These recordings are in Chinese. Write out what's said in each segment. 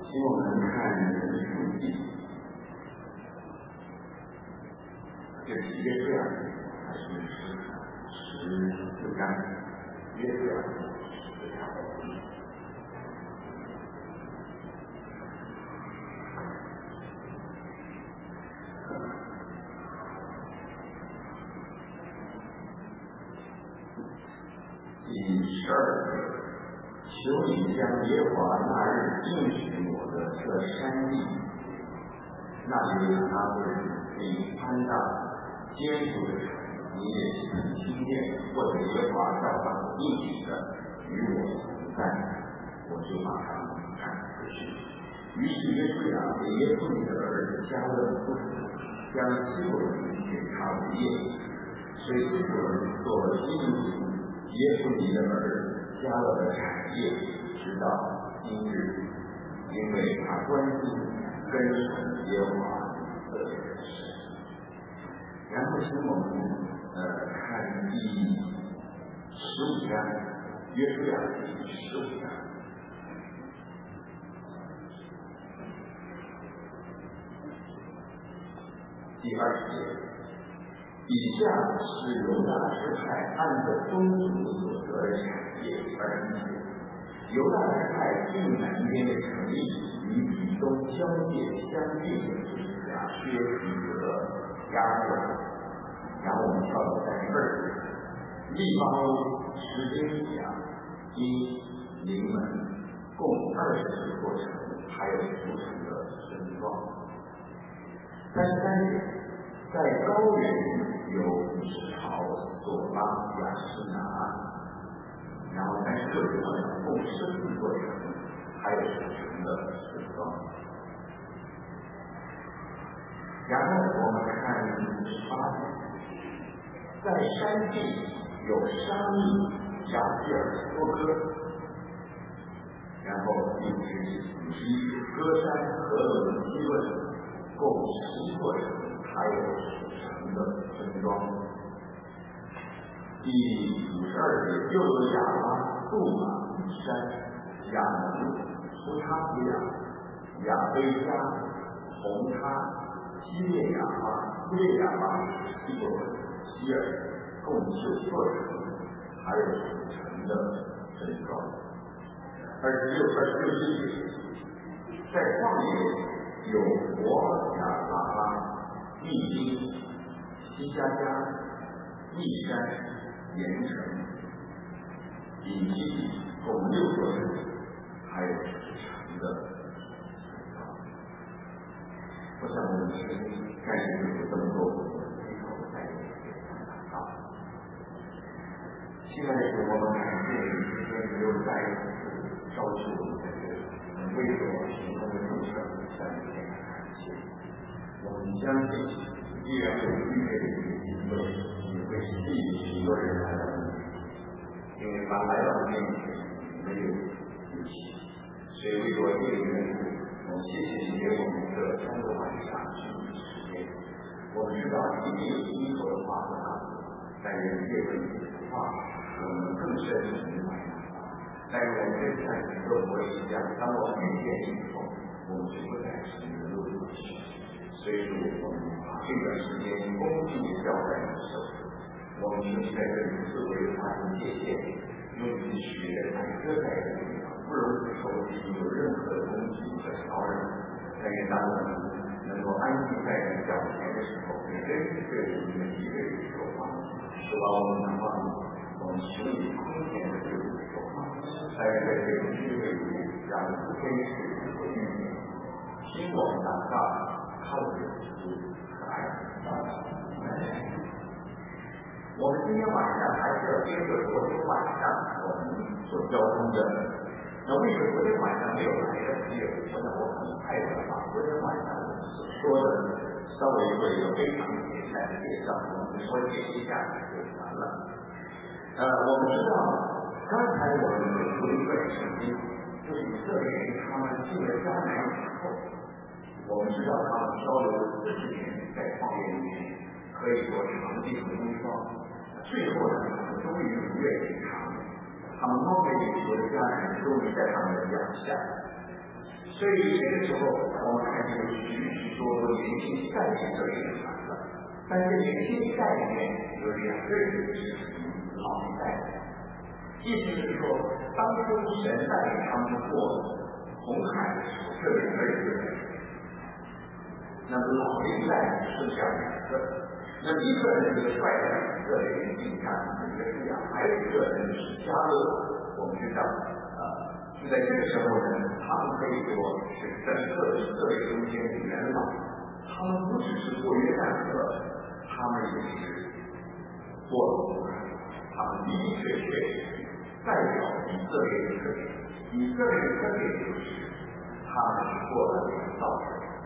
请我们看人数记，这是约书亚还是14章？约书亚14章。第12节。求你将耶和华那日应许我的这山地，那里有那位并安大坚固的城，你也曾听见，或者耶和华照他应许的与我同在，我就把他们赶出去。于是约书亚为耶夫尼的儿子迦勒父将希伯伦给他为业，所以希伯伦作为基督徒耶夫尼的儿子迦勒的产业，直到今日，因为他关注跟从耶和华的事。然后请我们看第15章，约书亚第15章。第20节，以下是犹大支派按着宗族所得的产业而理解。犹大支派最南边的城邑与以东交界相近的是亚薛提和亚瑟。然后我们跳到32节，利巴乌、什丁雅、因、临门共20座城，还有组成的村庄。33节，在高原有以实陶、索拉、亚士拿。然后36节共14座城，还有组成的村庄。然后我们看18节，在山地有沙密、亚基尔多哥。然后又是以歌山、和伦、基顿，共10座城，还有组成的村庄。第52节，又有亚拉、杜马、米山、亚门、苏他普亚、亚贝加、红他、基列亚巴、列亚巴、希伯伦、希尔，共9座城，还有组成的村庄。26节，在旷野有伯亚拉巴、密丁、西加加、密山、盐城、以及共6座城，还有组成的村庄。我想我们概念有这么多，以后再给大家讲。亲爱的主，我们感谢你今天又再一次召集我们在这里，为我提供的众生向你献上感谢。我们相信，既然有预备的一个机会，你会吸引许多人来到你面前，因为凡来到你面前没有一起。所以为了这个缘故，我们谢谢你给我们这3个晚上休息时间。我们知道一定有心头的话和他，但人借着你的话，我们更深的明白它。但是我们真像几个博士一样，当我们遇见以后，我们就不再是一个路过去。所以我们把这段时间恭敬地交在你手中。我们求你在这里自为划分界限，用你的血来遮盖这个地方，不容许仇敌有任何的攻击和骚扰。但愿当我们能够安静在你脚前的时候，你真是对我们的一个人说话，说把我们的话，我们求你空前的对我们说话。但是在这个聚会里面，让我们真实和遇见，听我们祷告，靠着基督和爱的。我们今天晚上还是要接着昨天晚上我们所交通的。那为什么昨天晚上没有来的朋友？我想我很快的把昨天晚上我们所说的稍微做一个非常简单的介绍，我们说解一下就完了。我们知道，刚才我们读一段圣经，就是以色列人他们进了迦南以后，我们知道他们漂流了40年在旷野里面，可以说尝尽风霜。最后呢，终于如愿以偿， 他们梦寐以求的家人终于在他们的脚下。所以这个时候，我们看见有许许多多年轻在以色列的孩子，但是年轻一代里面有2个人是老一代的，意思是说，当初神带领他们过红海的时候，这2个人就在，那么老的一代剩下2个，那么一个人就是率领以色列人进迦南的约书亚，还有一个人是迦勒。我们知道，就在这个时候呢，他们可以说是整个以色列中间的元老，他们不只是过约旦河，他们也是过了红海，他们的的确确代表以色列的特点。以色列的特点就是他们是过了2道水。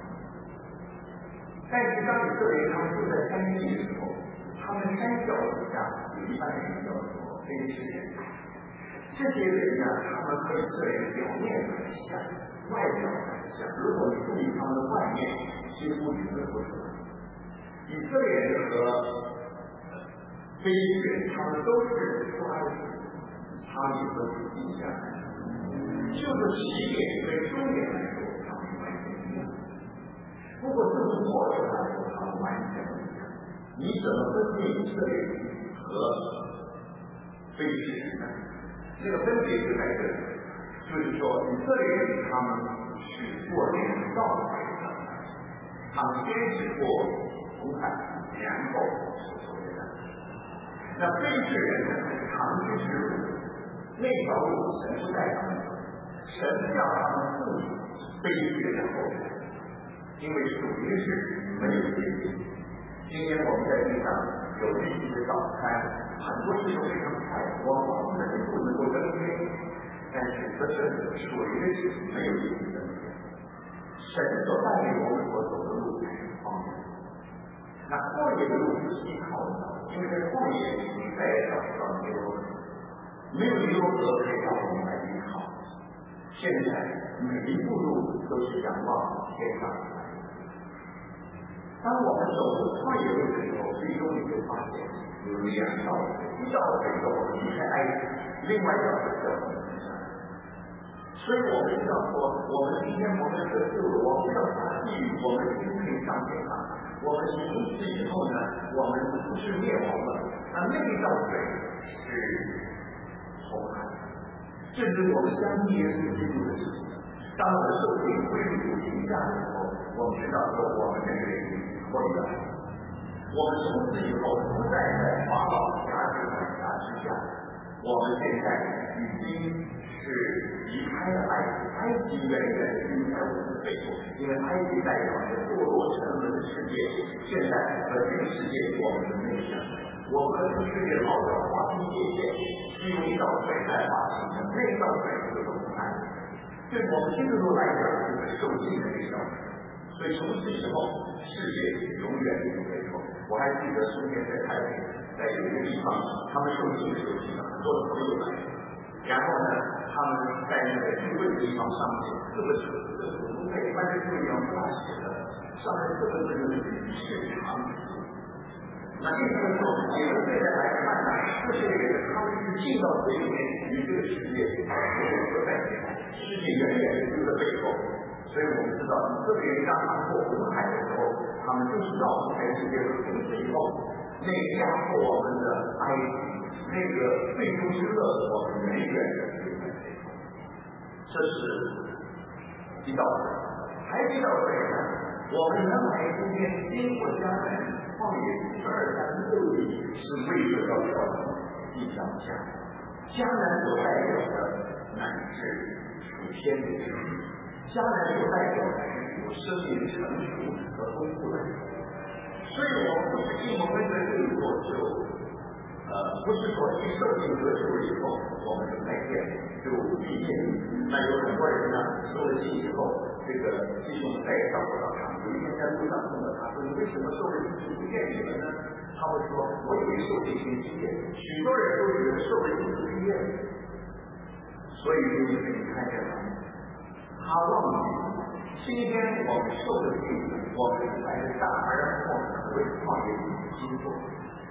但是当以色列他们住在山地的时候，他们山脚底下有一半人叫做非利士人。这些人呢，他们和以色列表面很像，外表很像。如果你注意他们的外面，几乎你分不出来。以色列人和非利士人，他们都是出埃及，他们也都是进迦南。就是起点跟终点来说，他们完全一样。不过从过程来说，他们完全不一样。你怎么分辨以色列人和非利士人呢？这个分别就在这里，就是说以色列人他们是过2道水的，他们先是过红海，然后是过约旦。那非利士人呢是长驱直入，那条路神不带他们走，神让他们附属非利士人的后尘，因为属灵是没有界限。今天我们在地上有这些早餐，很多事都非常快，我们的不能够跟随，但是这是属灵的事没有意义的。神所带领我们所走的路才是方向。那旷野的路是依靠的，因为在旷野你再也找不到牛肉河，没有牛肉河可以让我们来依靠。现在每一步路都是仰望天上的。当我们走出旷野路的时候，最终你会发现有2道水，一道水叫我们离开埃及，另外一道水叫我们离开。所以我们知道说，我们今天我们得救了，我们要下地狱，我们已经可以上天堂。我们从此以后呢，我们不是灭亡了。那一道水是红海，这是我们相信耶稣基督的事情。当我们受尽归于主名下的时候，我们知道说我们这个人活着，我们从此以后不再在法老辖制管辖之下，我们现在已经是离开了埃及，埃及远远离开我们的背后，因为埃及代表着堕落沉沦的世界，现在和这个世界我们的内向，我们和世界老早划清界限，是用一道水来划清的，那一道水就是红海。对我们基督徒来讲，就是受尽的那道水。所以从此以后，世界永远离不开我。我还记得昨天在台北，在有一个地方，他们受浸的时候，很多的朋友来，然后呢，他们在那个聚会的地方上面4个字，我们一般的聚会要大写的，上面4个字就是与世长辞。那这个时候，你们现在来看呢，这些人他们是进到水里面，与这个世界合在一起，世界远远离的背后。所以我们知道，以色列人当他们过红海的时候，他们就知道全世界和从此以后，那个压迫我们的埃及，那个最终之乐，我们远远的离在背后。这是一道水，还有一道水呢。我们原来中间经过迦南旷野42章6里，是为了要叫地上下。迦南所代表的乃是属天的生命。迦南所代表的是有生命成熟和丰富的人，所以我们不是一蒙恩的罪过就不是说一受尽得救以后我们就再见就毕业。那有很多人呢受了浸以后，这个弟兄再也找不到他。有一天在路上碰到他说：“你为什么受了浸就不见你了呢？”他会说：“我以为受浸先毕业。”许多人都以为受了浸就毕业了，所以就是你看见了。他忘记今天我们受的罪，我们是来自大而后为旷野经过。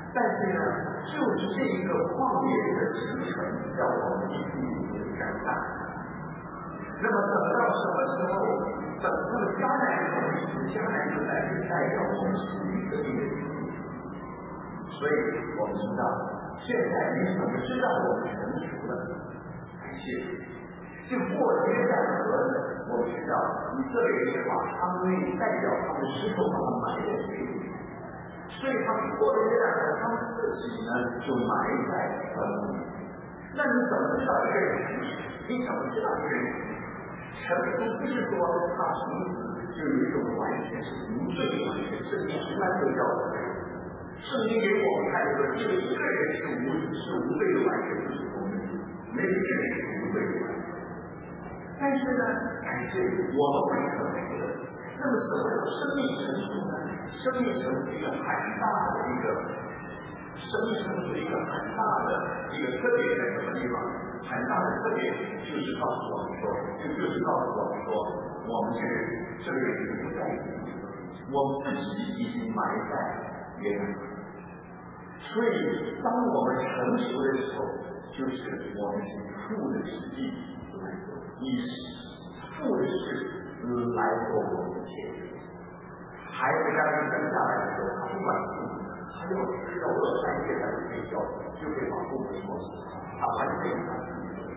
但是呢，就是这一个旷野的行程，叫我们一步一步感叹。那么等到什么时候？等到迦南地，迦南就代表我们属于的这个地。所以我们知道，现在你怎么知道我们成熟了？感谢就过约旦河呢，我们知道以色列人把他们代表他们石头把它埋在水里，所以他们过了约旦河，他们自己呢就埋在坟墓里。那你怎么知道这个人成熟？你怎么知道这个人成熟？不是说他从此就有一种完全是无罪完全圣经从来没有教导的。圣经给我们看说，这个一个人是无罪的完全不是公正，没有一个人是无罪的完全。但是呢，感谢我们会成熟的。那么什么叫生命成熟呢？生命成熟一个很大的一个，生命成熟一个很大的一个特别在什么地方？很大的特别就是告诉我们说，就是告诉我们说，我们这个人不在意，我们自己已经埋在约旦河。所以，当我们成熟的时候，就是我们是父的旨意来做，以父的事来做我们的切实。孩子刚刚生下来的时候，他不管父母，他要吃要饿，半夜他就睡觉，就可以把父母说死，他完全不管。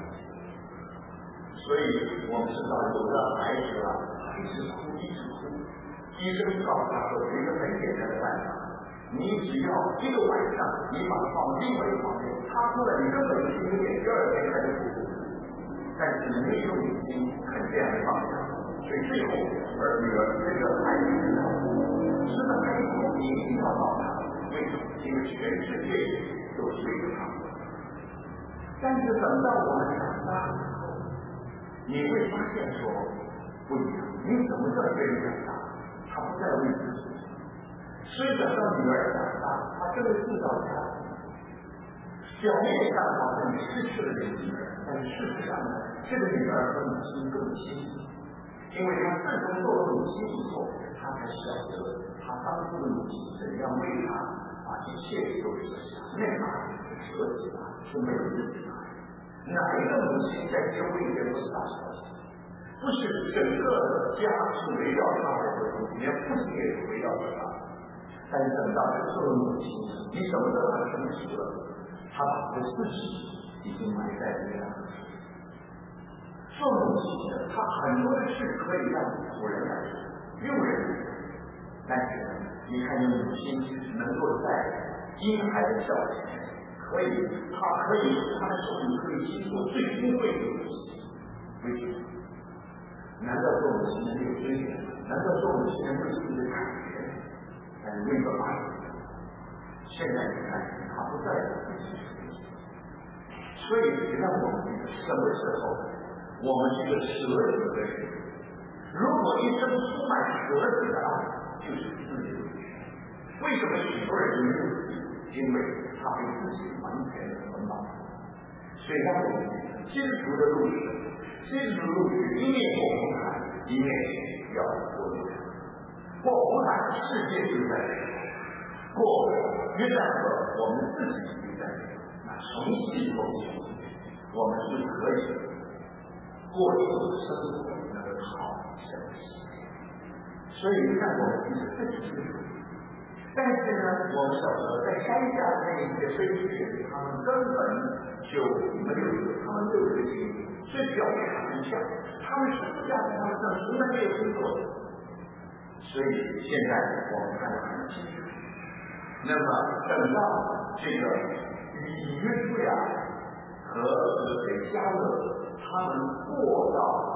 所以我们知道有的孩子啊，他一直哭，医生告诉他说有一个很简单的办法。你只要一个晚上，你把它放另外一个房间，他哭了，你根本就听不见，第二天他就不哭。但是没有母亲肯这样放下，所以最后女儿这个孩子知道孩子你一定要抱他，为什么？因为全世界都是为了他。但是等到我们长大以后，你会发现说不一样，你怎么知道这个人长大？他不再为自己。所以等到女儿长大，她真的进到家里，表面上好像你失去了这个女儿，但是事实上呢，这个女儿和母亲更亲密，因为她自从做了母亲以后，她才晓得她当初的母亲怎样为她把一切都舍下，那把舍己吧是没有自己的。哪一个母亲在结婚里面不是大小姐？不是整个家是围绕她而活，连父亲也是围绕着她。但是等到这做了母亲，你怎么知道他成熟了？他把他的自己已经埋在约旦河水里。做母亲的，他很多的事可以让仆人来做，佣人来做。但是呢，你看你母亲能够在婴孩的脚前，可以，他可以，他的手里可以经过最珍贵的东西。为什么？难道做母亲的没有尊严吗？难道做母亲的没有自己的感觉？但是为了爱，现在你看他不在我们身边，所以让我们什么时候我们是个舍己的人？如果一生充满舍己的爱，就是自由的人。为什么许多人没有自由？因为他被自己完全的捆绑。所以让我们基督的路是，基督的路是一面过红海，一面要过约旦。过红海，世界就在这里；过约旦河，我们自己就在这里。那重新过去，我们是可以过一种生活能够好神奇。所以你看，我们自己是。但是呢，我们晓得在山下的那一些非利士人，他们根本就没有这个经历，所以表面上很像，他们是不加他们上从来没有工作的。所以现在我们看得很清楚。那么等到这个以约书亚和加勒他们过到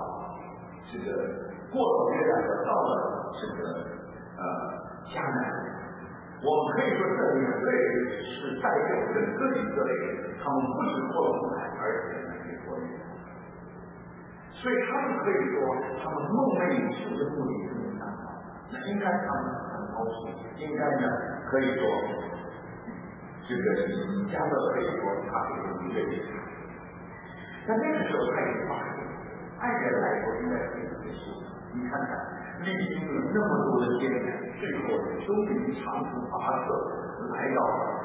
约旦河，到了迦南，我们可以说这两个人是代表整个以色列人，他们不是过了红海，而且也过了约旦。所以他们可以说，他们梦寐以求的目的是没达到。那应该他们很高兴，应该呢可以说，这个加勒可以说他是一个人。在那个时候他也发现，按人来说应该是结束。你看看，历经了那么多的艰难，最后终于长途跋涉来到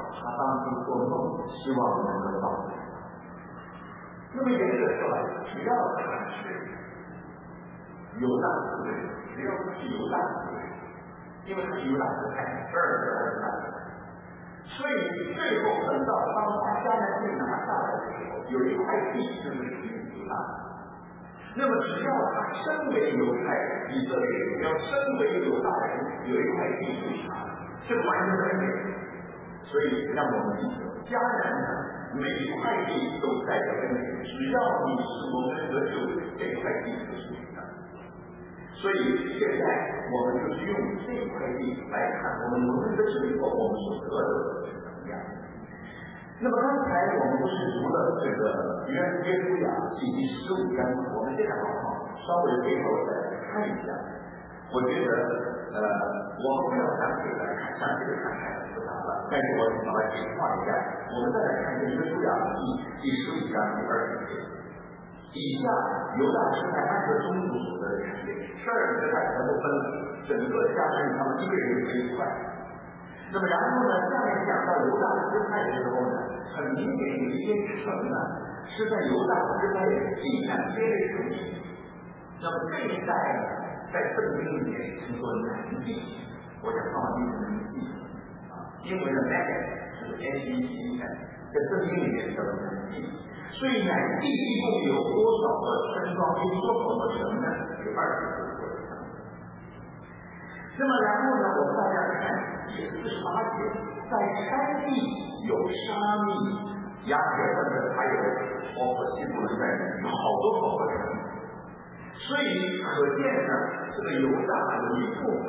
他当初做梦希望能够到来。那么严格说来，只要他是犹大族的人，只要他是犹大族的人，因为他是犹大支派，12个儿子，所以最后等到当他迦南地拿下来的时候，有一块地就是属于犹大。那么只要他身为犹太人，以色列人要身为犹大人，有一块地属他，是完全分别。所以让我们记得，迦南的每一块地都在这跟前，只要你是我们得救，这块地就是你的。所以现在我们就是用这块地来看我们蒙恩的之后，我们所得的是怎么样。那么刚才我们不是读了这个约书亚记第15章，我们现在稍微回头再看一下。我觉得我们不要详细来看，详细的看太复杂了，但是我把它简化一下。我们再来看约书亚记第15章第20节。以下犹大支派按照宗族所得的产业，12个支派全部分了，整个加上他们一个人有一块。那么然后呢，下面讲到犹大支派的时候呢，很明显有一间城呢是在犹大支派的西南边的城市。那么这一带呢，在圣经里面称作南地，我想放到第4记英文的 Mac 是 NEC， 在圣经里面叫做南地。所以南地一共有多少个村庄？有多少个城呢？有20多个城。那么然后呢，我们大家看第48节，在山地有沙密、亚铁分的，还有包括西部人在内，有好多城。所以可见呢，这个犹大有一部分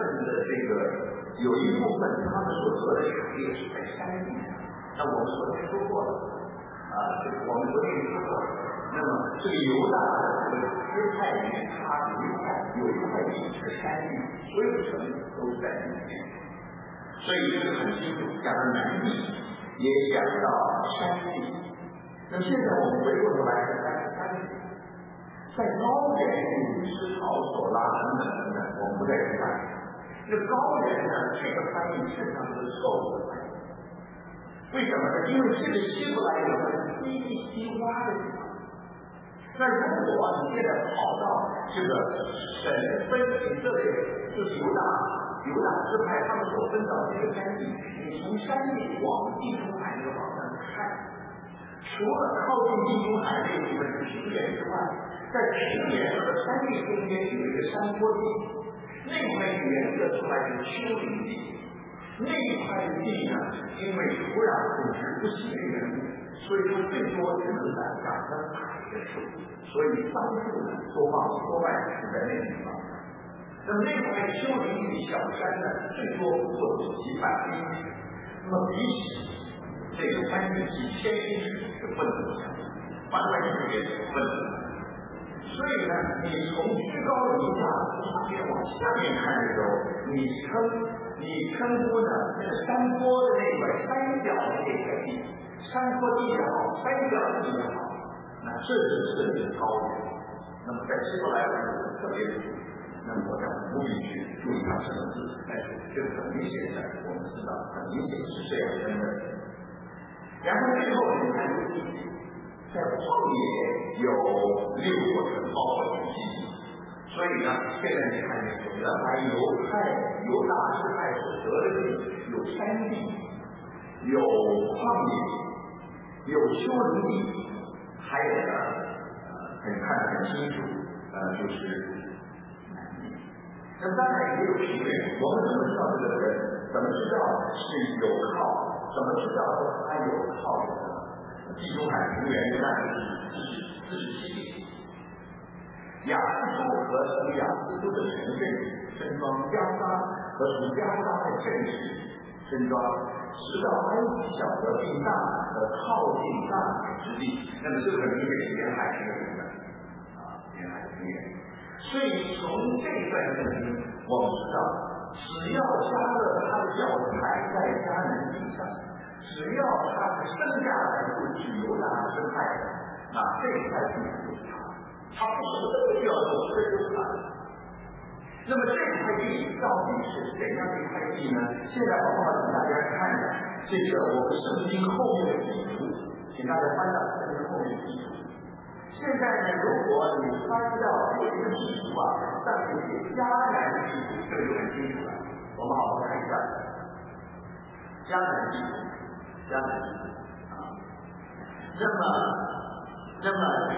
他们所得的产业是在山地上。那我们昨天说过了。我们昨天说过，那么这个犹大的这个支派里面，它有一块地是山地，所有的城都在里面。所以这个很清楚，讲到南地，也讲到山地。那么现在我们回过头来看33节，在高原是草所拉等等，我们不再看。这个高原呢，这个翻译实际上是错误的翻译。为什么呢？因为这个希伯来语是西地西洼的地方。那如果你现在跑到这个神分以色列，就是犹大支派他们所分到这个山地，你从山地往地中海那个方向看，除了靠近地中海那部分是平原之外，在平原和山地中间有一个山坡地，那块原则出来是丘陵地。那一块地呢，因为土壤土质不行的缘故，所以它最多只能长得大一个树，所以桑树呢多半是在那个地方。那么那块丘陵地小山呢，最多不过几百英尺。那么比起这个3几千英尺是不能相比，完全是不能。所以呢，你从居高临下往下面看的时候，你称呼呢，那个山坡的那块山脚的那块地，山坡地也好，山脚地也好，那这就是高原。那么在希伯来文特别注意，那么我想务必去注意它什么字，但是这个很明显的，我们知道很明显是这样分的。然后最后我们看第7节，在旷野有6座城，包括7节。所以呢，现在你看见原来犹大支派所得的地有山地，有旷野，有丘陵地，还有呢，看得很清楚，就是南地。那当然也有平原。我们怎么知道这个人？怎么知道是有靠？怎么知道他有靠的？地中海平原那是47地。雅斯都和属雅斯都的城镇村庄，加沙和属加沙的镇市村庄，直到埃及小河并大和靠近大海之地。那么这个明显是沿海平原的沿海平原。所以从这段圣经我们知道，只要加勒他的脚踩在迦南地上，只要他生下来就是犹大支派的，那这块地就是他不是这个要做，这就是他。那么这块地到底是怎样的一块地呢？现在我放给大家看的， 这个我们圣经后面的地图，请大家翻到圣经后面的地图。现在呢，如果你翻到有一个地图啊，上面写迦南地图，这个就很清楚了。我们好好看一下迦南地图，迦南地图啊。那么这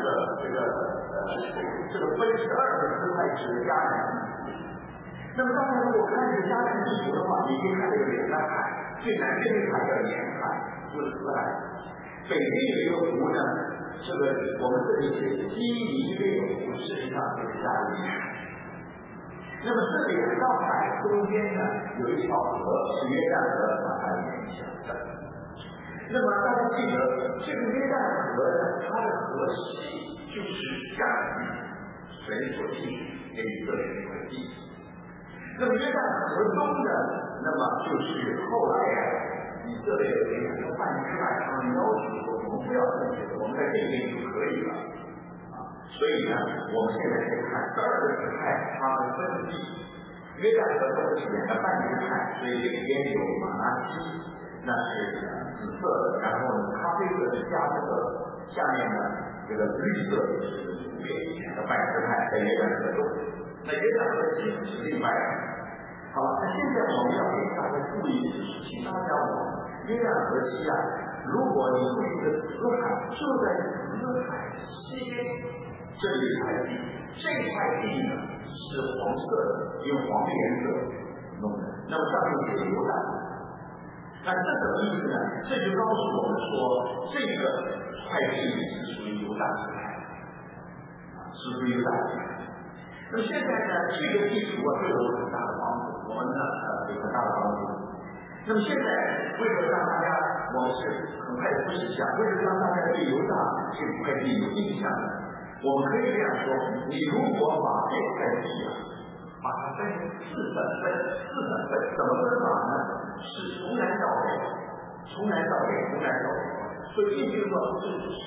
个分12个支派是迦南地图。那么当然，如果看这个迦南地图的话，你可以看这个两岸海，最南边这个海叫沿海，就是死海。北边有一个湖呢，这个我们这里写基尼略湖，实际上就是加利利海。那么这两道海中间呢，有一条河是约旦河，把它连起来的。那么大家记得，这个约旦河呢，它的河系就是加利利神所应许给以色列这块地。那么约旦河东呢，那么就是后来以色列这个半支派他们要求说，我们不要这么觉得，我们在这边就可以了啊。所以呢，我们现在可以看12个支派他们分地，约旦河东是两个半支派，所以这边有马拿西，那是紫色的，然后呢咖啡色是加色的，下面呢这个绿色是五边两个半支派在约旦河东。那约旦河西是另外的。好，那现在我们要给大家注意的是，请大家往约旦河西啊，如果你对一个死海，就在死海西边这一块地，这块地呢是黄色的，用黄颜色弄的，那么上面写犹大。那这什么意思呢？这就告诉我们说，这个块地是属于犹大支派，是属于犹大支派。那么现在呢，这个地图啊对我有很大的帮助，我们呢有很大的帮助。那么现在为了让大家，我们是很快的分析一下，为了让大家对犹大这块地有印象呢，我们可以这样说：你如果把这块地啊，把它分4等份，怎么分法呢？是从南到北，从南到北。所以意思说这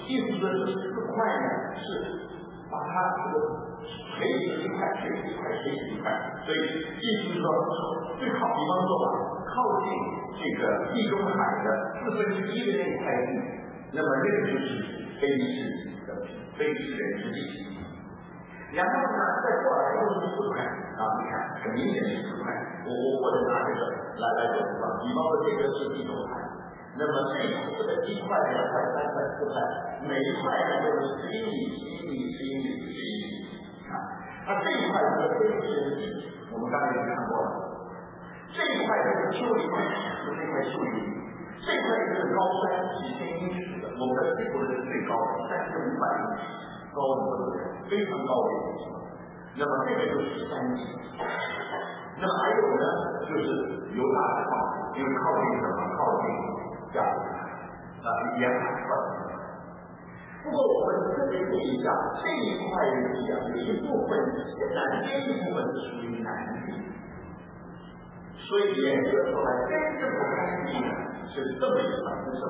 4块呢是把它这个水洗一块，所以意思是说，最靠，比方说吧，靠近这个地中海的1/4的那块地，那么这个就是非利士人之地。然后呢，再过来又是4块啊，你看很明显是4块。我者拿这个来做示范，比方说这个是地中海，那么这一块1块、2块、3块、4块，每一块呢就是11米。那这一块是非利士人地，我们刚才也看过了。这一块就是丘陵地，是这块丘陵地。这块是高山，几千英尺的，我们的西部是最高的，3500英尺高的，非常高的一个地方。那么这个就是山地。那么还有呢，就是犹大的方，因为靠近什么？靠近加利利海沿海块。不过我们特别注意一下，这一块地啊，有一部分南边一部分是属于南地，所以严格说来，真正的山地呢是这么一块，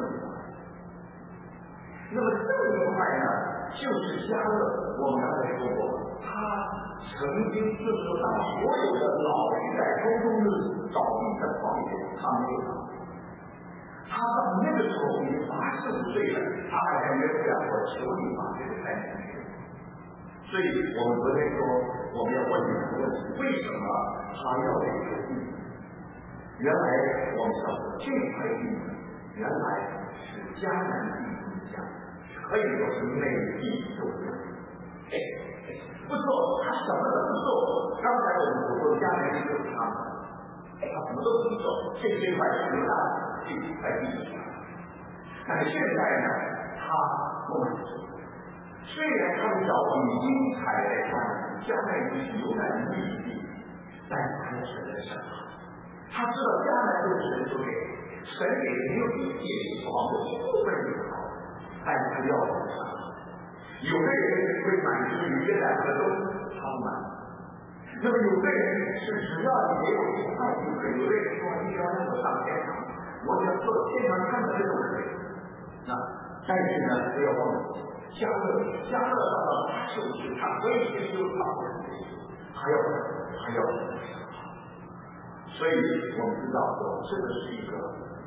那么这一块呢，就是加勒。我们刚才说过，他曾经就是说，当所有的老一代中东的早期的皇帝，他没有他。他到那个时候已经85岁了，他还在约书亚说：“求你把这个带进去。”所以我们昨天说，我们要问一个问题：为什么他要这个地？原来我们晓得这块地原来是迦南地之家，可以说是美地中的。不错，他什么都不做。刚才我们所说的迦南地就是他什么都不做，这块是犹大这块地上。但是现在呢，他不满足。虽然他的脚已经踩在迦南地是犹大的美地，但是他要选择什么？他知道迦南都是神所给，神给的没有比地里好的一部分就好，但是他要的是什么？有的人会满足于约旦河东，他不满足。那么有的人是只要你给我一块就可以，有的人说你只要让我上天堂，我只要做天堂看到这种可以。那但是呢，不要忘记加勒到了就是他可以接受他的还要所以我们知道说这个是一个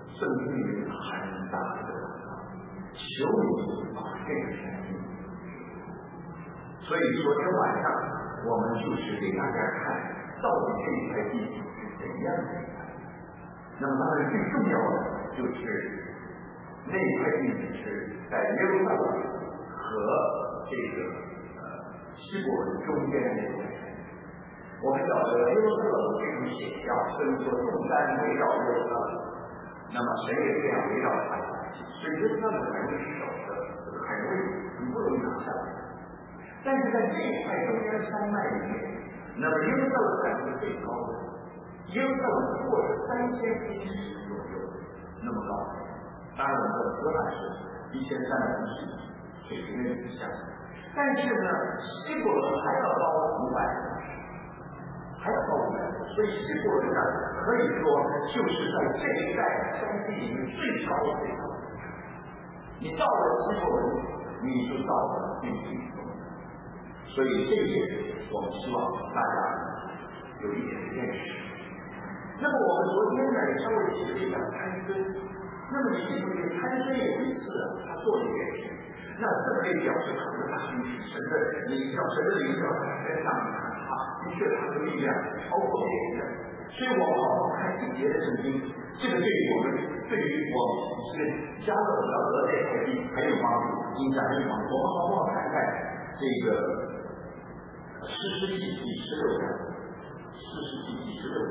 圣经里面很大的祷告，求你把这个权利。所以昨天晚上我们就是给大家看到底这一块地是怎样的。那么当然最重要的就是那一块地是在耶路撒冷和这个西伯伦中间的那块地。我们晓得耶路撒冷这种写照，所以说众山围绕耶路撒冷，那么神也这样围绕他的百姓，所以耶路撒冷还是守的很位置，你不容易拿下来。但是在这一块中间山脉里面，那么耶路撒冷还是最高的，耶路撒冷过了3000英尺左右那么高。当然我们的哥兰是1350水平面以下，但是呢，西伯伦还要高500，还要高500，所以西伯伦呢，可以说就是在这一带山地里面最高的地方。你到了西伯伦，你就到了定居。所以这一点，我们希望大家有一点认识。那么我们昨天呢也稍微提了一下参孙，那么你记不记得参孙有一次他做了一件事，那这可以表示他的大军是神的，你要神的领导在身上，你看他的确他的力量超过别人。所以我们好好看细节的圣经，这个对于我们是加勒和俄这块地很有帮助，影响很有帮助。我们好不好看看这个士师记第16章，士师记第16章。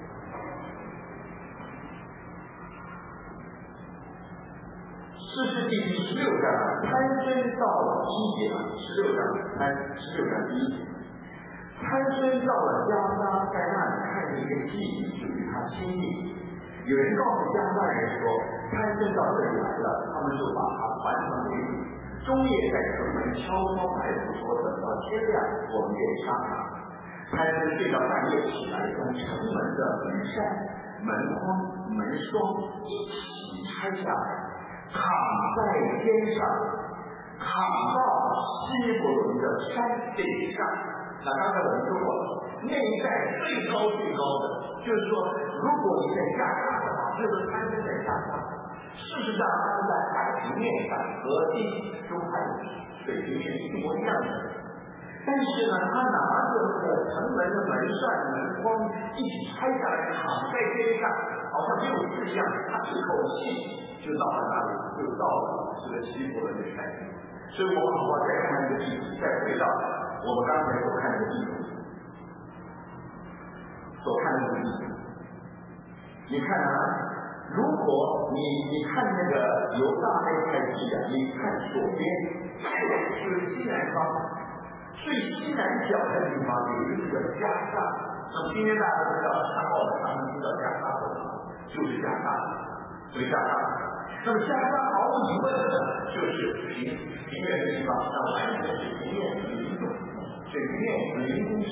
士师记第16章，参孙到了基捷，16章第1节。参孙到了加沙，在那里看见一个妓女，就与他亲密。有人告诉加沙人说，参孙到这里来了，他们就把他传上为主。中夜在城门悄悄埋伏，说等到天亮，我们便杀他。参孙睡到半夜起来，将城门的门扇、门框、门窗一起拆下来，扛在天上，扛到西伯伦的山顶上。那刚才我们说过了，那一带最高的，就是说，如果你在加沙的话，就是参孙在加沙。事实上，它是在海平面上和地中海水平面一模一样的。但是呢，他拿着这个城门的门扇、门框一起拆下来，扛在天上，好像没有字样，他一口气就到了那里，就到了这个西伯伦的山顶。所以我们好好再看这个地图，再回到我们刚才所看的地图，你看啊，如果你看那个犹大那块地啊，你看左边就是西南方，最西南角的地方有一个加沙。那么今天大家都知道沙漠，他们知道加沙的，就是加沙，所以加沙。那么加沙毫无疑问的就是平原的地方，那完全是平面零度，水平面0公尺，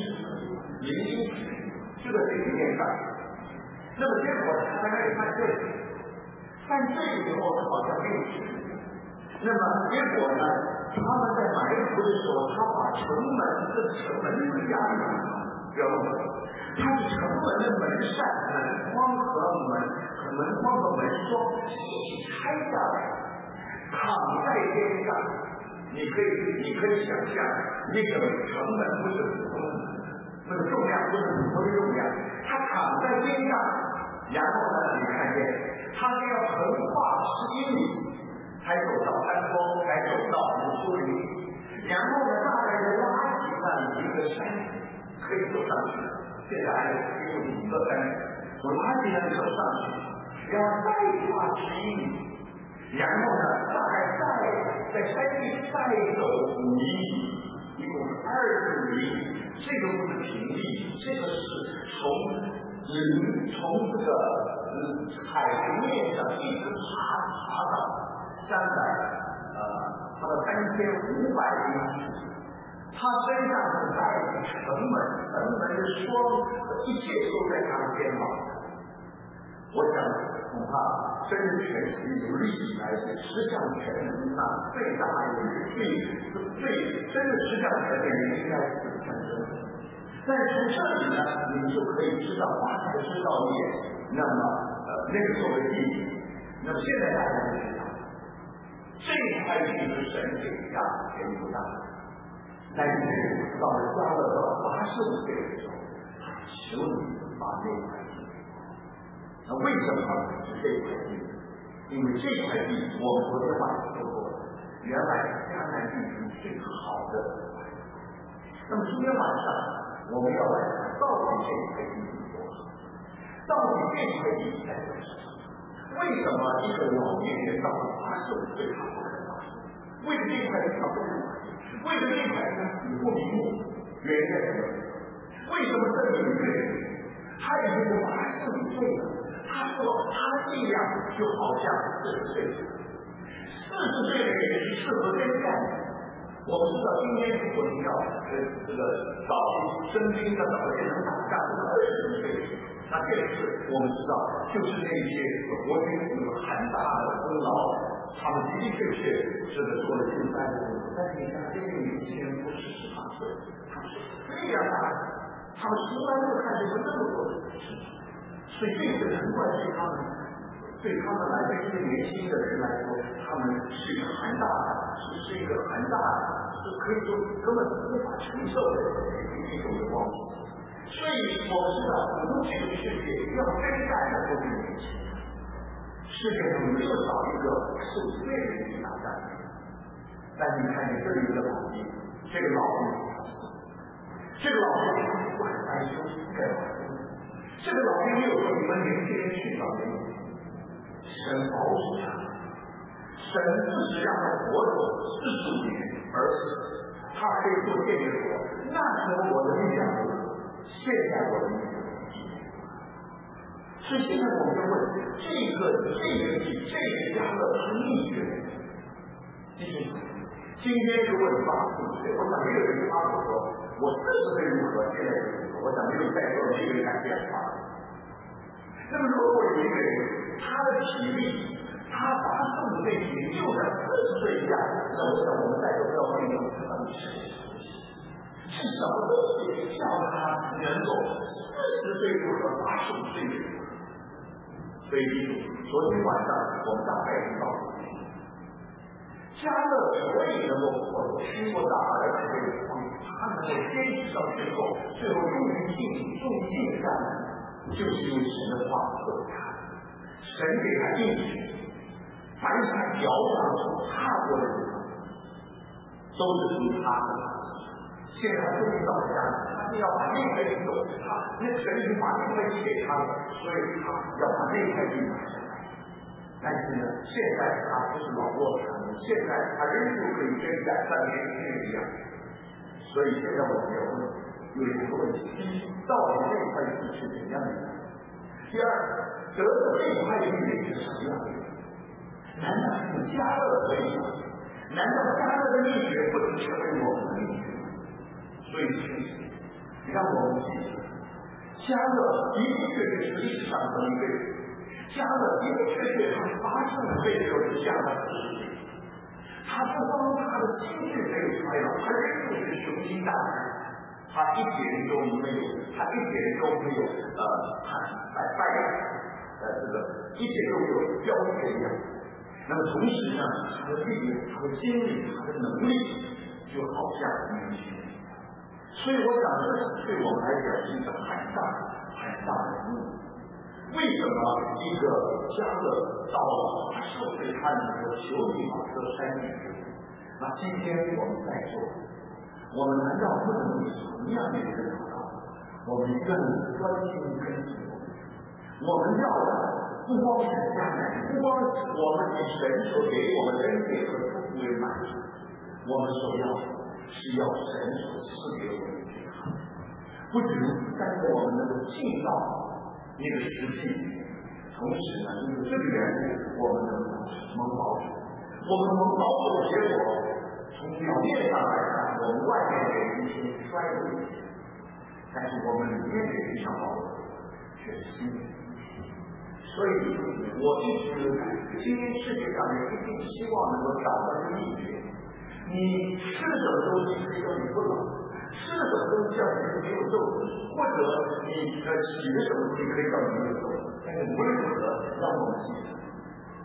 就在水平面上。那么结果他在那里犯罪，以后好像没有事。那么结果呢，他们在埋伏的时候，他把城门是压上了，不要忘了，他是城门的门扇、门框和门窗一起拆下来，扛在天上。你可以想象，那个城门不是普通的，那个重量不是普通的重量，它扛在天上，然后呢，你看见它是要横跨10英里才走到山峰，才走到树林，然后呢，大概是拉起那一个山可以走上去。现在还有5个山，我拉起来走上去，然后再跨10英里，然后呢，大概在山地再走5英里，一共是20英里。这个不是平地，这个是从这个海平面上一直爬到它的3500英尺。他身上是带着城门的霜，一切都在他的肩膀。我想恐怕真是全世界有历史来10项全能那最大的真的10项全能应该是参孙。但是从这里呢，你就可以知道他才知道那么那个时候的地理， 那么现在大家就知道，这块地是神给亚伯拉罕的，但是到了加勒到80岁的时候，他求你把这块地。那为什么是这块地？因为这块地我们昨天晚上说过，原来迦南地区最好的。那么今天晚上我们要来看到底这块地有多好，到底这块地在做什么？为什么一个老年人到了85岁他不肯发生？为了这块地他不肯发生？为了这块地他死不瞑目？原因在什么？为什么这里有一个人，他已经是85岁了？他说他的力量就好像40岁，40岁的人是适合跟干的。我们知道今天如果你要这个找生兵的找些能打仗的20岁，那这次我们知道就是那些国军有很大的功劳，他们的的确确这个做了竞赛的工作。但是你看这些年轻人不是18岁，他们是非常大的，他们从来没有看见过那么多的事情。所以这个难怪对他们来对这些年轻的人来说，他们是一个很大的，是一个很大的，是可以说根本无法承受的一种的光景。所以我们知道，我们这个世界要真干的都是年轻人，世界上没有少一个85岁的人去打仗。但你看见这里的老兵，这个老兵这个老兵不很担心，这个老兵没有说你们年轻人去找人，神保守他，神不是让他活着45年，而且他可以做见证说，那时候我的力量现在我的力量。所以现在我们就问，这个加勒是秘诀。弟兄姊妹，今天就问85岁，我想没有人发我说我40岁如何，现在如何，我想没有在座的一个人敢这样发。那么如果有一个人他的体力，他85岁体力就在40岁以下，那我想我们在座不要问一问他到底是什么东西叫他能够40岁如何，85岁如何？所以昨天晚上我们大概知道加勒所以能够活着，经过大的这个他能够坚持到最后终于尽善，就是因为神的话给他，神给他应许，凡是他脚掌所踏过的地方，都是从他的。现在终于到家，他就要把那块地走，那神已经把那块地给他了，所以他要把那块地买下来。但是呢，现在他不是老弱残荣，现在他仍旧可以跟像年轻人一样。所以现在我们要问有一个问题：第一，到底这块地是怎样的？第二，得到这块地是什么样的？难道是加勒可以吗？难道加勒的秘诀不能成为我们的秘诀？所以让我们记得，加勒的确是历史上的一个人。加勒的确他80岁的时候是下了40岁，他不光他的心智没有衰老，他仍旧是雄心大志，他一点都没有败这个一点都没有标准一样。那么同时呢，他的力量、他的精力、他的能力，就好像年轻人。所以我想，这对我们来讲是一个很大的任务。为什么一个加勒到了80岁，他能够求你把这山顶？那今天我们在座，我们难道不能以同样的一个祷告？我们更专心跟随我们要的不光是迦南，不光我们以神所给我们的恩典和祝福为满足，我们所要的是要神所赐给我们的健康。不仅如此，但是我们能够尽到那个实际，同时呢，因为这个缘故，我们能蒙保守。我们蒙保守的结果，从表面上来看，我们外面的人是衰微一些，但是我们里面的人上保守却是新的。所以，我一直今天世界上人一定希望能够找到一个秘诀。你吃什么东西可以让你不老？吃了什么东西让你没有皱纹，或者你洗了什么东西可以让你没有皱纹？但是无论如何，让我们记得，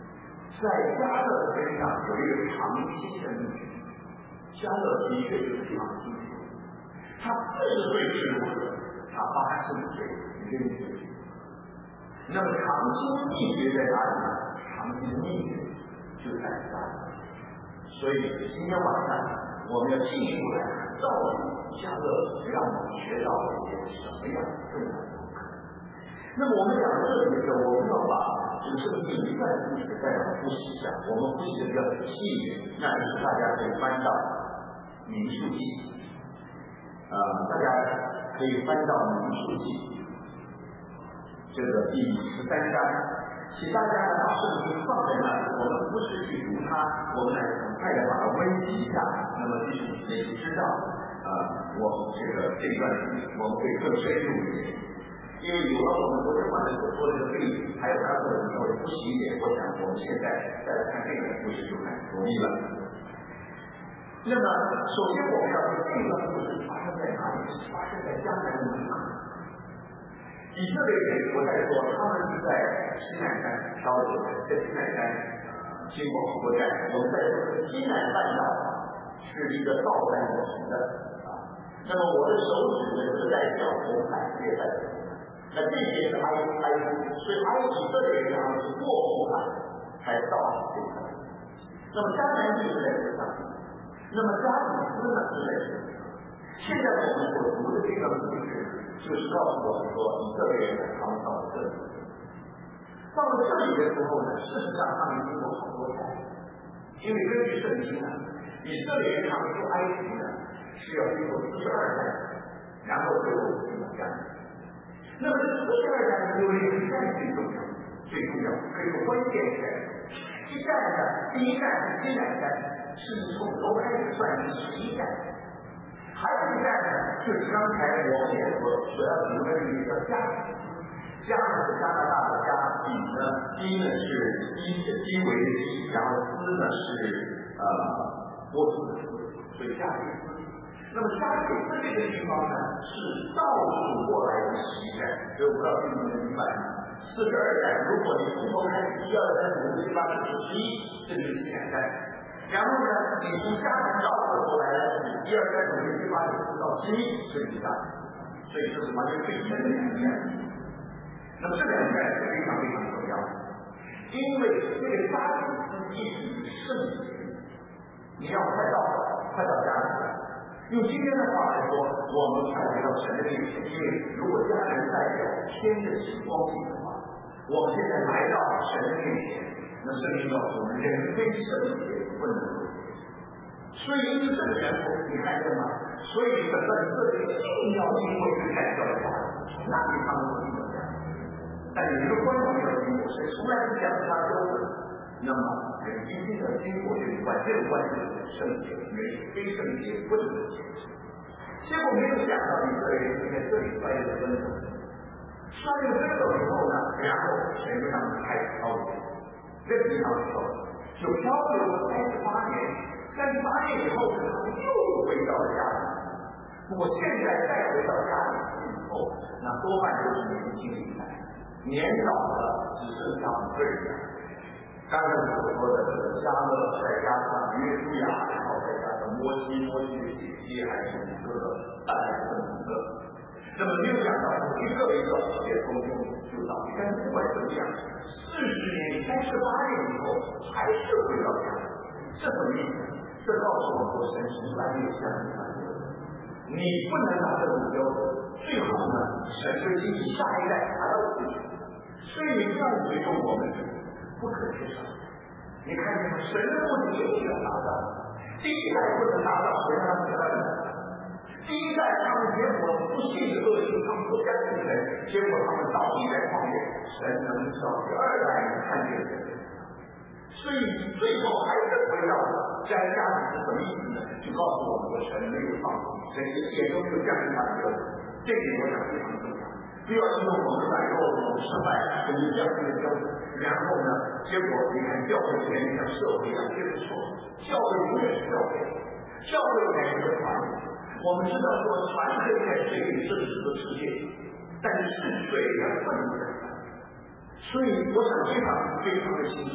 在加勒身上有一个长期的秘诀，加勒的确就是长期的，他40岁是如此，他85岁仍是。那么长期的秘诀在哪里呢？长期的秘诀就在加勒。所以今天晚上我们要进一步来看，到底加勒让我们学到了一些什么样的重要的功课。那么我们讲到这里的时候，我们要把这个圣经一段故事再来复习一下，我们复习的比较仔细一点，那就是大家可以翻到民数记，大家可以翻到民数记这个第13章，请大家把圣经放在那里，我们不是去读它，我们来很快的把它温习一下，那么弟兄姊妹就知道我们这一段我们会更深入一点。因为有了我们昨天晚上所说的这个例子，还有他的稍微复习一点，我想我们现在再来看这个故事就很容易了。那么首先我们要说这段故事发生在哪里？发生在迦南的门口。以色列人，我在说他们是在西奈山漂流，在西奈山经过好多站。我们在说西奈半岛是一个倒山形的那么我的手指呢是代表红海，也代表那这些是埃及，所以以色列人是过红海才到这个。那么迦南地是在这上面，那么迦底斯呢是在这里。现在我们所读的这个故事，就是告诉我们说，以色列人他们到了这里，到了这里的时候呢，事实上他们经过好多代，因为根据圣经呢，以色列人他们出埃及呢是要经过42代，然后最后进入迦南。那么这42代呢，有2代最重要，可以说关键的。一代呢，第一代是西奈山，是从头开始算11代。还有一代呢，就是刚才我们也所要提的一个加呢是加拿大的加，底呢低呢是低维的低，然后斯呢是波斯的斯，所以加里斯。那么加里斯这个地方呢是倒数过来的11代，所以我不知道弟兄们明白，42代，如果你从头开始1、2、3、4、5、6、7、8、9、10、11，这就是西奈山。然后呢，你从迦南倒过来了，1、2、3、5、6、7、8、9、10到11，这就是迦南。所以这是完全对称的2代。那么这2代是非常非常重要的，因为这个迦底斯意思是圣洁，你要快到迦南了。用今天的话来说，我们快回到神的面前，因为如果迦南代表天的极光景的话，我们现在来到神的面前，那圣经告诉我们，人非圣洁不能入天。所以因为这个缘故，你看见吗？所以整个以色列一定要经过一个改造的迦南，那里他们会进入迦南。但有一个关键的因果是从来不讲他标准，那么人一定要经过这个关键的圣洁，人非圣洁不能入天。结果没有想到以色列人在这里摔了跟头，摔了跟头以后呢，然后神就让他们开始漂流，这个地方就漂流了38年，38年以后呢，他们又回到了家里。不过现在再回到家里以后，那多半都是年轻人，年老的只剩下5个人了。刚才所说的这个加勒，再加上约书亚，然后再加上摩西的姐姐，还是5个，大概是5个。那么没有想到一个也从中就到，但是不管怎么样，40年、38年以后还是回到家，这什么意思？这告诉我们说，神从来没有向你反对，你不能拿这种标准，最后呢，神会给你下一代还要回去，所以你要尊重我们不可缺少。你看见吗？神的目的一定要达到，第一代不能达到，神让他们来。第一代他们结果不信的恶行，他们不相信神，结果他们倒闭在旷野，神能叫第2代人看见神。所以最后还是回到加底是什么意思呢？就告诉我们说，神没有放弃，神也都没有降低他的标准，这点我想非常重要。不要因为我们软弱、我们失败，神就降低了标准，然后呢，结果你看教会前面像社会一样，这是错。教会永远是教会，教会才是个团体。我们知道说船可以在水里胜这个世界，但是水不能在船。所以我想非常的清楚，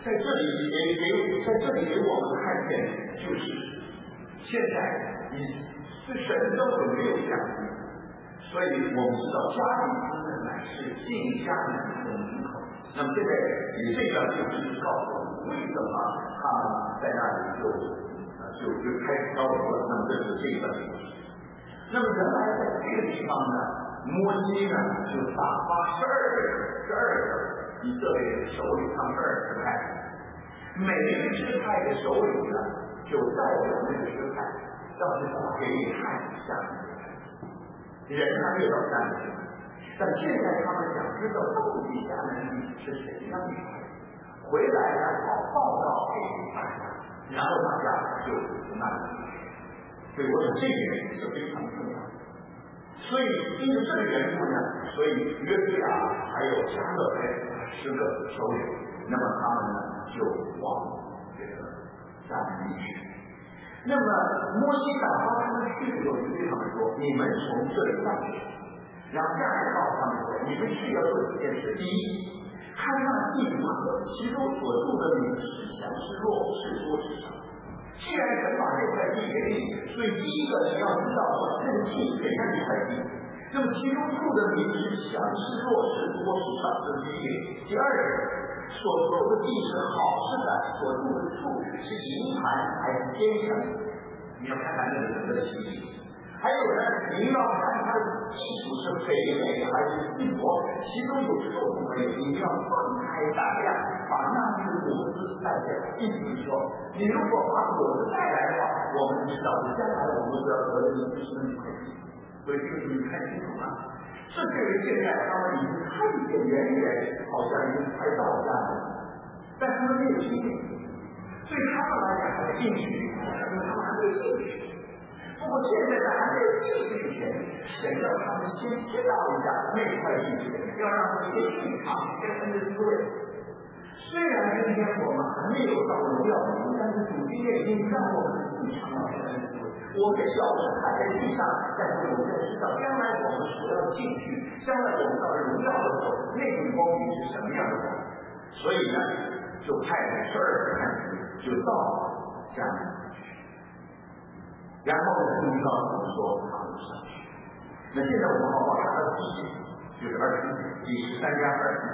在这里给我们看见，就是现在你是神根本没有降临，所以我们知道加利斯呢乃是进迦南的门口。那么现在以这段就是告诉我们为什么他们在那里就开始高楼了。那么这是这一段故事。那么原来在这个地方呢，摩西呢就打发12个以色列的首领，他们12支派，每一个支派的首领呢就代表那个支派，要去打给你看一下。人还没有到下面去，但现在他们想知道到底下面是谁样的，回来呢好报告给大家，然后大家就那里去。所以我想这个人是非常重要的。所以因为这个缘故呢，所以约书亚还有加勒别10个首领，那么他们呢就往这个迦南地去。那么摩西打发他们去的时候，就对他们说：“你们从这里上去。”然后下来告诉他们说：“你们需要做几件事。第一，看那地和其中所住的民是强是弱，是多是少。既然神把这块地给你，所以第一个你要知道这个地给他这块地。那么其中住的民是强是弱，是多是少，这是第一点。第二个。”所住的地是好似的，所住的树是银盘还是坚强？你要看看那个整个的情景。还有呢，你要看它的地属是肥美还是稀薄，其中有树没有，你要放开胆量，把那些果子带下来。意思是说，你如果把果子带来的话，我们知道将来我们就要得的就是那块地。所以这个你看清楚吗？这些人现在他们已经看见远远好像已经快到家了，但他们没有进去，对他们来讲还是进去，因为他们还没有进去。不过现在在还没有进去之前，神要他们先知道一下那块地区，要让他们先去尝先分的滋味。虽然今天我们还没有到荣耀里，但是主今天已经让我们去尝到神的滋味。我们小时还在地上，但是我们在知道将来我们所要进去，将来我们到荣耀的时候，那种光景是什么样的？所以呢，就派了12个探子，就到迦南去。然后呢，就告诉我们说他们上去。那现在我们好好看到第一节，就是20节，第13加20节。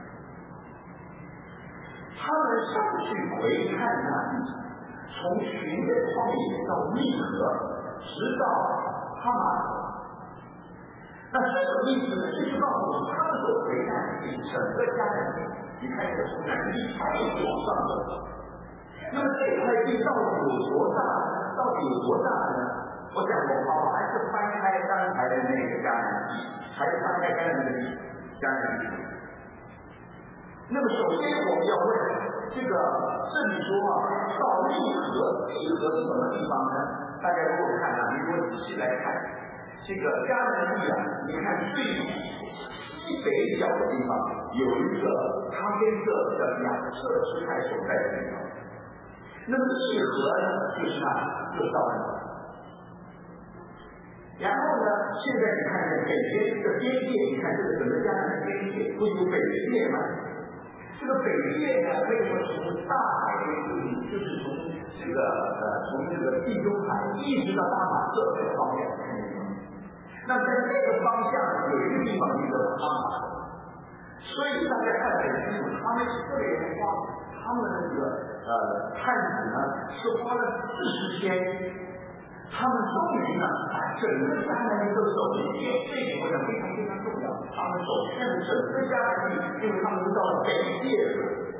他们上去回看那地。从寻的旷野到密河，直到哈马河。那这个意思呢，就是告诉我们他们所回看的整个迦南地，你看这从南地一直往上走。那么这块地到底有多大呢？我想我们还是翻开刚才的那个迦南地，还是翻开刚才的迦南地。那么首先我们要问，这个这里说到密河是什么地方呢？大家如果看你如果仔细来看，这个迦南地啊，你看最西北角的地方有一个咖啡色的两侧支派所在的地方。那么密河呢，就是到那里。然后呢，现在你看见北边这个边界，你看这个整个迦南的边界不有北界吗？这个北界呢，为什么从大海就是从这个地中海一直到大马色这个方向看见吗？那在这个方向有一个地方叫做哈马，所以大家看得很清楚，他们以色列人他们那个探子呢是花了40天。他们终于呢，把整个迦南地都走了一遍，这一点我想非常非常重要。他们走遍了整个迦南地，因为他们到了北界了。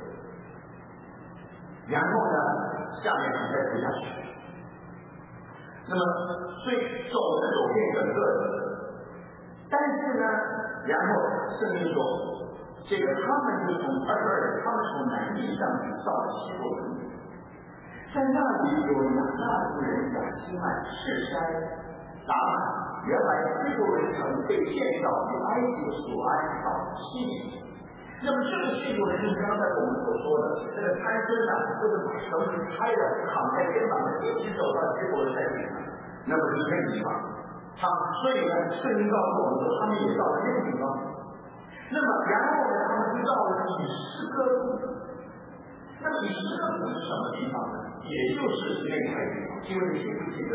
然后呢，下面再走下去。那么，所以走遍整个的。但是呢，然后圣经说，这个他们就从22，他们从南地上去到了希伯伦。在那里有亚纳族人亚西曼士筛达满，原来希伯伦城被建造与埃及所安到7年。那么这个希伯伦就是刚才我们所说的这个参孙啊，就是把绳子拆了，扛在肩膀上，一起走到希伯伦山顶上。那么是这个地方，所以呢，圣经告诉我们说，他们也到了那个地方。那么然后呢，他们就到了以斯哥路。 那第10个谷是什么地方呢？也就是那块地方，因为你记不记得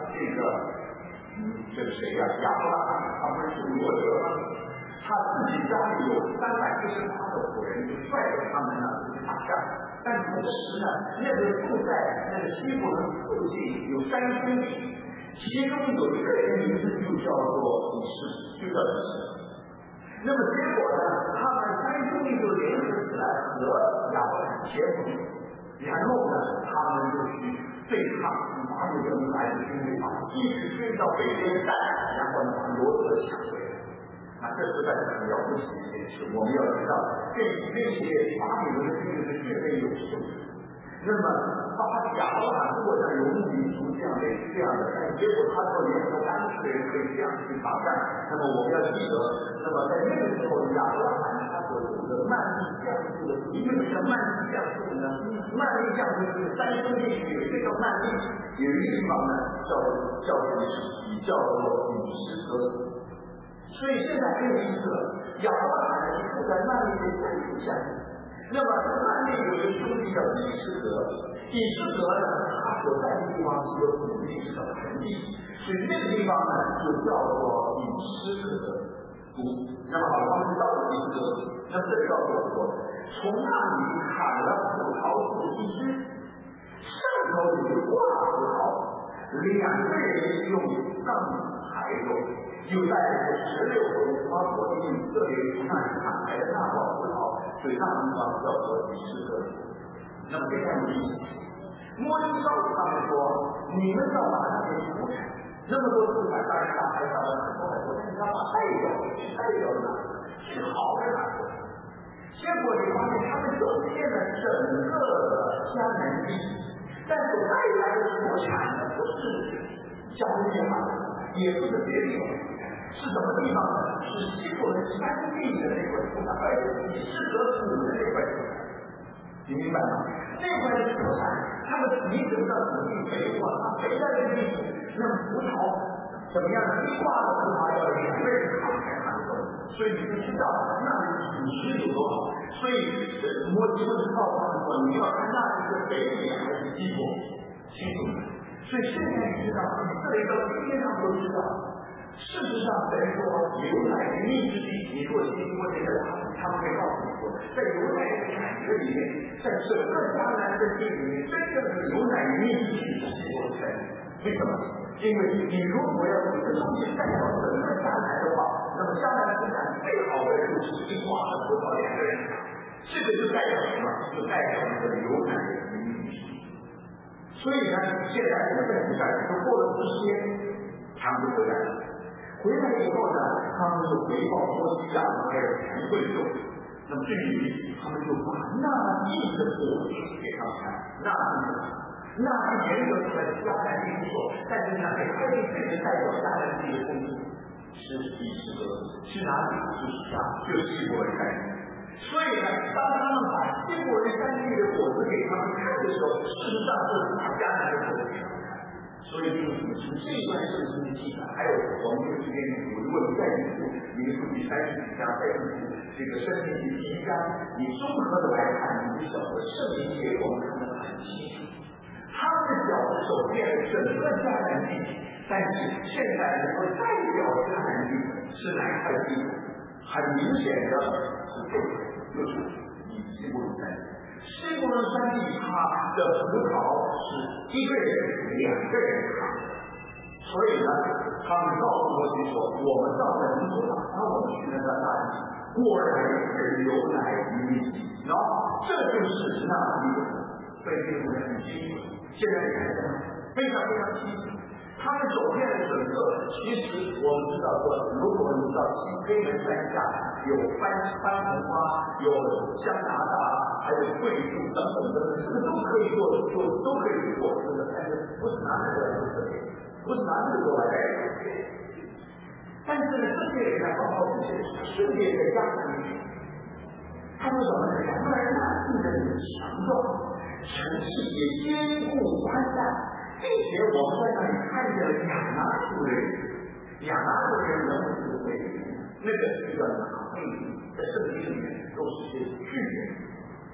这个谁呀？亚伯拉罕他不是罗德吗？他自己家里有348个仆人，就率领他们呢去打仗。但同时呢，那个住在那个希伯伦附近有3兄弟，其中有一个人名字就叫做以士，就叫以士。那么结果呢，他们3兄弟就联合起来和亚伯拉罕结盟，然后呢，他们就去对抗法比伦来的军队，一直追到北边站，然后呢把罗德抢回来。这实在是很了不起的一件事。我们要知道，那些法比伦的军队是训练有素的。那么亚伯拉罕如果像游牧民族这样的，但结果他说联合当时的人可以这样去打仗。那么我们要记得，那么在那个时候，亚伯拉罕他所住的曼利降宿的，因为什么曼利降宿呢？曼利降宿是3兄弟里有一个叫曼利，有一个地方呢叫做以斯哥。所以现在很有意思了，亚伯拉罕是住在曼利的山谷下，那么曼利有一个兄弟叫以斯革，以斯革呢，他所在的地方是一个土地，是个盆地，所以那个地方呢就叫做以斯革谷。那么好了，我们到了以斯革，那么这里告诉我们说，从那里砍了葡萄树1枝，上头有挂葡萄，2个人用杠抬着。又带着16头花果树，这里看砍来的那块葡萄，所以那地方叫做以斯革。那么非常有意思。摩西告诉他们说，你们要把那些土产，那么多土产，当然他还找了很多，但是他把代表拿是好的拿出来。结果你发现他们走遍了整个的迦南地，但所带来的土产呢，不是迦南地方，也不是别的地方。是什么地方呢？是希伯伦山地的那块土产，而且是以斯革谷的那块土产。你明白吗？那块的土产，它的皮整个土地肥沃，它肥在这个地方，那葡萄怎么样呢？一挂的葡萄要2个人扛才扛得动，所以你就知道那里土质有多好。所以摩西就告诉他们说，你要看那里是北面还是西边，清楚吗？所以现在你知道，以色列到今天他们都知道。事实上，神说牛奶的蜜之地，你如果经过这个他们会告诉你说，在牛奶的产业里面，在整个迦南的地里面，真正的牛奶蜜之地是希伯伦山。为什么？因为你如果要把这个东西带到整个迦南的话，那么迦南生产最好的就是一挂的葡萄2个人扛，这个就代表什么？就代表那个牛奶的蜜之地。所以呢，现在我们在古代就过了10天，他们就回来了。回来以后呢，他们就回报摩西亚还有全会众。那么至于他们就把那地的果子给他们看，那是原则出来的迦南地不错，但是呢，给埃及人代表迦南地的公主是以斯革，是哪里？就是啥？就是希伯伦山地。所以呢，当他们把希伯伦山地的果子给他们看的时候，事实上就是把迦南的果子给他们看。所以就是从这段圣经的记载，还有我们这个时间里，如果你再读你的书记30几章，再读这个圣经第1章，你综合的来看，你就晓得圣经结构看得很清楚。他们的脚走遍了整个迦南地，但是现在能够代表迦南地是哪一块地？很明显的是这个，就是以希伯伦山地。希伯伦山地它的葡萄是1个人2个人扛，所以呢，他们告诉摩西说，我们到了以弗所，当我们去那那里，果然是牛奶与蜜之地，然后这就是那里的东西，所以这个很清楚。现在你看什么？非常非常清楚。他们走遍了整个，其实我们知道说，如果你到西非门山下，有番红花，有加拿大，还有桂树等等等等，这个都可以做，都可以做这个，但是不是拿那个来做设备，不是拿那个做来代表。但是呢，这些人呢，包括这些顺便在加拿大，他们怎么呢？他们那地的强壮，城市也坚固宽大。并且我们在那里看见了亚拿族人，亚拿族人人物智慧，那个是一个在圣经里面都是些巨人，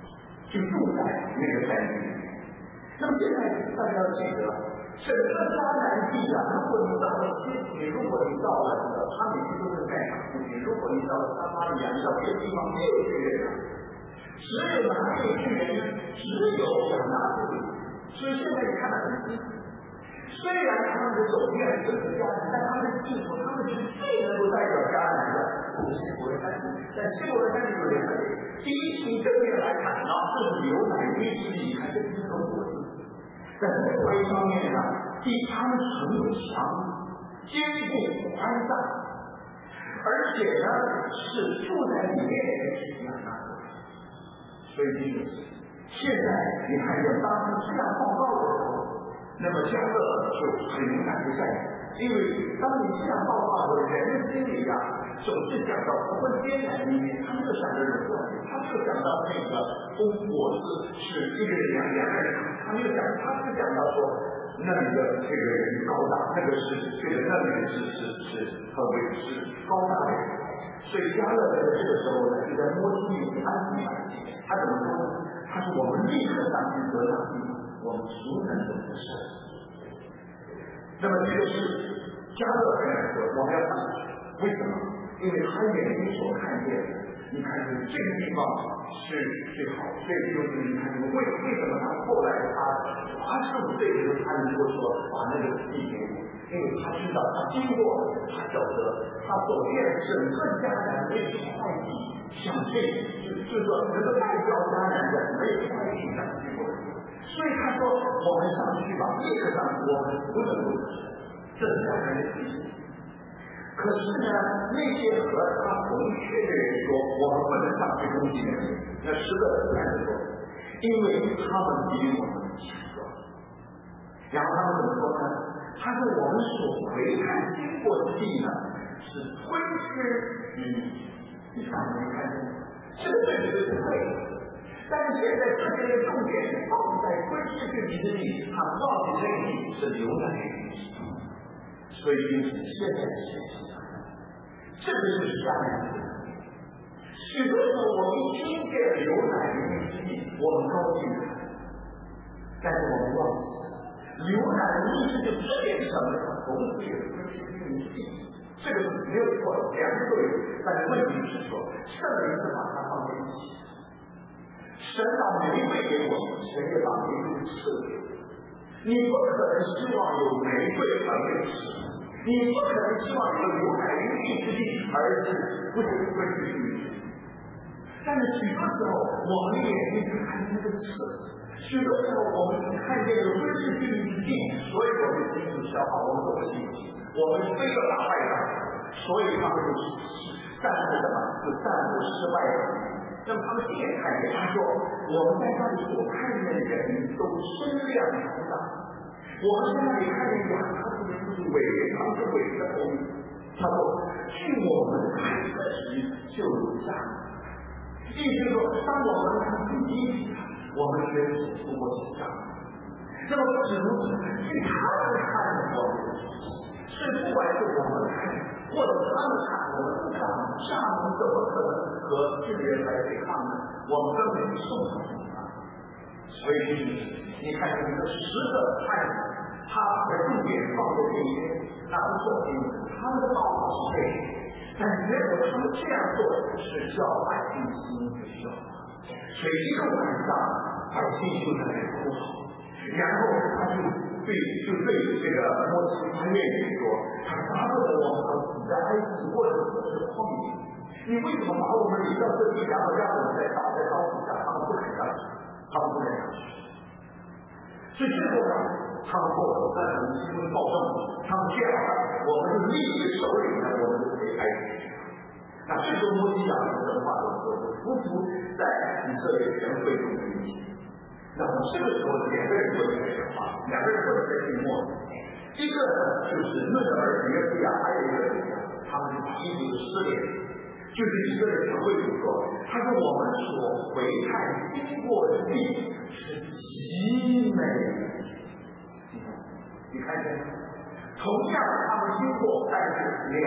就住在那个山地里。那么现在大家要记得，整个迦南地啊，如果你到了如果你到了这个，他每天都是在哪附近？如果你到了撒玛利亚，你到这个地方没有巨人啊，只有哪里有巨人呢？只有亚拿这里。所以现在你看得很清楚。虽然他们的走遍整个迦南，但他们记住他们是最能够代表迦南的不是西伯的山地。在西伯的山地有两个第一从正面来看，然后这是牛奶蜜之地，看这是个果子。在另外一方面呢，他们城墙坚固宽大，而且呢是住在里面的是亚拿。所以现在你看见当时这样报告的时候，那么加勒就很勇敢的在，因为当你这样报告的人的心里啊，总是想到不会艰难的一面，他就想着人过来，他就想到那个公果子是一个人两个人，他就想到说那里的这个人高大，那个是这个那里的是很伟是高大的人，所以加勒在这个时候呢，就在摸清安抚百姓，他怎么说呢？他说我们立刻上去得上帝。我们熟能的不是，那么这个是加勒人说我们要上去，为什么？因为他眼睛所看见的，你看这个地方是最好，所以就是你看为什么他后来他85岁的时候他能够说把那个地给我，因为他知道他经过，他晓得他走遍整个迦南没有一块地像这个，就是说能够代表迦南的没有一块地像这个。所以他说我们上去吧，立刻上去，我们不能不这是迦南的事情。可是呢，那些和他同学的人说我们不能上去攻击人，那10个人来说，因为他们比我们强壮。然后他们怎么说呢？他说我们所回看经过的地呢，是吞吃于你看没看见？这个对不对？但是现在这边的重点放在吞噬之地之地，它到底这个地是牛奶的地，所以因此现在是现实的，这个就是迦南地。许多时候我们一听见牛奶的之地，我们高兴，但是我们忘记了，牛奶的意思就这点什么？同时也是吞噬之地，这个没有错，两个都有，但是问题是说，圣灵是把它放在一起。神把玫瑰给我们，神也把玫瑰赐给我们。你不可能希望有玫瑰而没有吃，你不可能希望有牛奶孕育之地而是不是会去孕育。但是许多时候，我们的眼睛去看那个刺，许多时候我们去看见有温室孕育之地，所以我们心里消耗，我们都不信，我们非要打败他，所以他们就战斗什么？就战斗失败了。那么他们亲眼看见，他说我们在那里所看见的人都身量强大，我们在那里看见亚他们就是伟人，他们是伟的后裔。他说据我们看得起就有价值，意思说当我们看第一题，我们觉得是不过是价值。那么只如此，据他们看我们是不管是我们看或者他们看我们不看，下面怎么可能和巨人来对抗呢？我们根本就送上去了。所以你看这个10个汉子，他把重点放在这些，那不说他们的道法是对的，但结果他们这样做是叫百姓心的笑话。所以一个晚上，百姓就在那哭嚎，然后他就对这个摩西他愿意说，他巴不得我们和死在埃及或者是旷野，你为什么把我们领到这地，然后让我们再倒在刀子下？他们不肯上去，他们不肯上去。所以最后呢，他们说在我们新闻暴政，他们这样的，我们就立一个首领呢，我们就可以埃及去。那这时候摩西讲的这话的时候，就匍匐在以色列全会众面前。那么这个时候2个人做这个讲话，2个人不能在静默。一个呢就是论的儿子约书亚，还有一个人他们是批评的失联，就是以色列全会众说，他说我们所回看经过的地是极美的。你看见吗？同样他们经过，但是